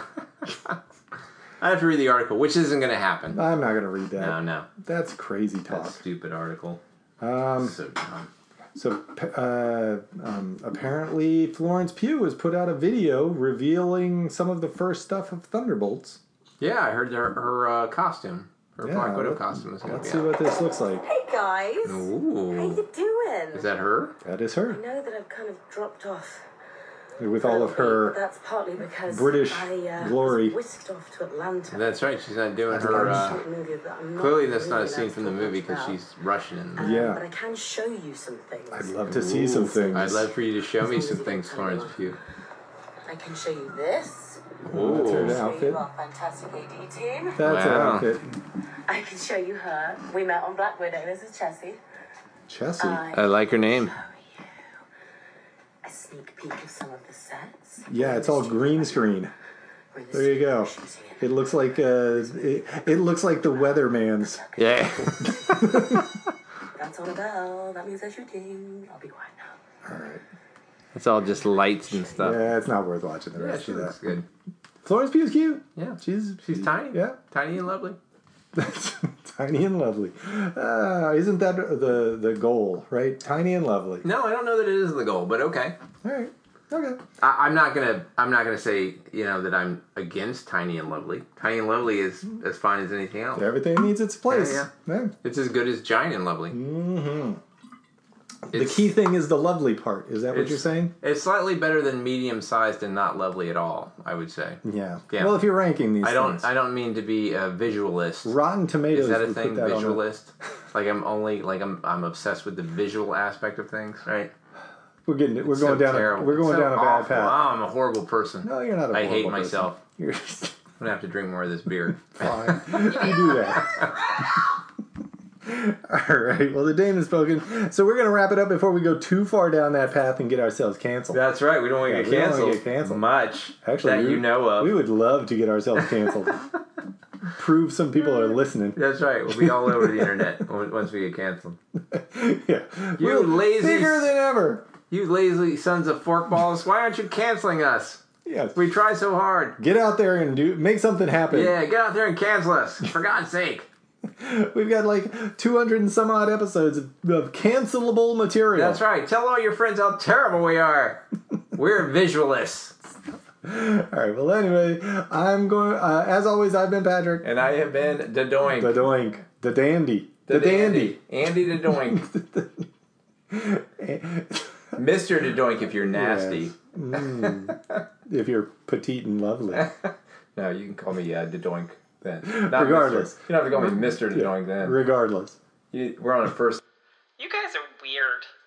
I have to read the article, which isn't going to happen. I'm not going to read that. No, no. That's crazy That talk. stupid article. Um, So dumb. so uh, um, apparently Florence Pugh has put out a video revealing some of the first stuff of Thunderbolts. Yeah, I heard her, her uh, costume. Her Yeah, Black Widow let- costume is going to Let's be see out. what this looks like. Hey guys, how Ooh. you doing? Is that her? That is I her know that I've kind of dropped off with a all little of bit, but her. that's partly because British I, uh, glory. was whisked off to Atlanta. That's right. She's not doing That's her. right. Uh, Shoot a movie that I'm not clearly, that's not a really scene allowed from to the talk movie much because about. she's Russian. In the Um, Yeah. But I can show you some things. I'd love to see some Ooh. things. I'd love for you to show me As long some as you things, can Florence tell me Pugh. I can show you this. Oh, that's her Ooh. Show outfit. you our fantastic A D team. That's her Wow. outfit. I can show you her. We met on Black Widow. This is Chessie. Chessie. I like her name. show you a sneak peek of some of the sets. Yeah, it's all green screen. There you go. It looks like uh, it, it looks like the Weatherman's. Yeah. That's on a bell. That means they're shooting. I'll be quiet now. All right. It's all just lights and stuff. Yeah, it's not worth watching the Yeah, rest she of looks that. good. Florence Pugh's cute. Yeah. She's She's tiny. Yeah. Tiny and lovely. Tiny and lovely. Uh, isn't that the the goal, right? Tiny and lovely. No, I don't know that it is the goal, but okay. All right. Okay. I, I'm not gonna. I'm not gonna say you know that I'm against Tiny and Lovely. Tiny and Lovely is as fine as anything else. Everything needs its place. Yeah, Yeah. It's as good as Giant and Lovely. Mm-hmm. The It's- key thing is the lovely part. Is that what it's- you're saying? It's slightly better than medium sized and not lovely at all. I would say. Yeah. Yeah. Well, if you're ranking these I don't. things. I don't mean to be a visualist. Rotten Tomatoes Is that a would put thing? that on a- Visualist. Like I'm only like I'm. I'm obsessed with the visual aspect of things, right? We're getting we're It's going so down terrible. a, we're going It's so down a bad awful. path. Oh, I'm a horrible person. No, you're not a I horrible hate person. myself. You're just I'm gonna have to drink more of this beer. fine. You do that. All right. Well, the dame has spoken. So we're going to wrap it up before we go too far down that path and get ourselves canceled. That's right. We don't want to Yeah, get we don't wanna canceled. get canceled. Much Actually, that we, you know of. we would love to get ourselves canceled. Prove some people are listening. That's right. We'll be all over the internet once we get canceled. Yeah. You We're lazy- bigger than ever. You lazy sons of forkballs! Why aren't you canceling us? Yes. We try so hard. Get out there and do make something happen. Yeah, get out there and cancel us, for God's sake. We've got like two hundred and some odd episodes of, of cancelable material. That's right. Tell all your friends how terrible we are. We're visualists. All right. Well, anyway, I'm going. Uh, as always, I've been Patrick. And I have been the doink. The doink. The dandy. The, dandy. Andy the doink. Mister the doink if you're nasty. Yes. Mm. If you're petite and lovely. No, you can call me uh, the doink then. Not Regardless. Mister You don't have to call me Mister the Yeah. doink then. Regardless. You, we're on a first. You guys are weird.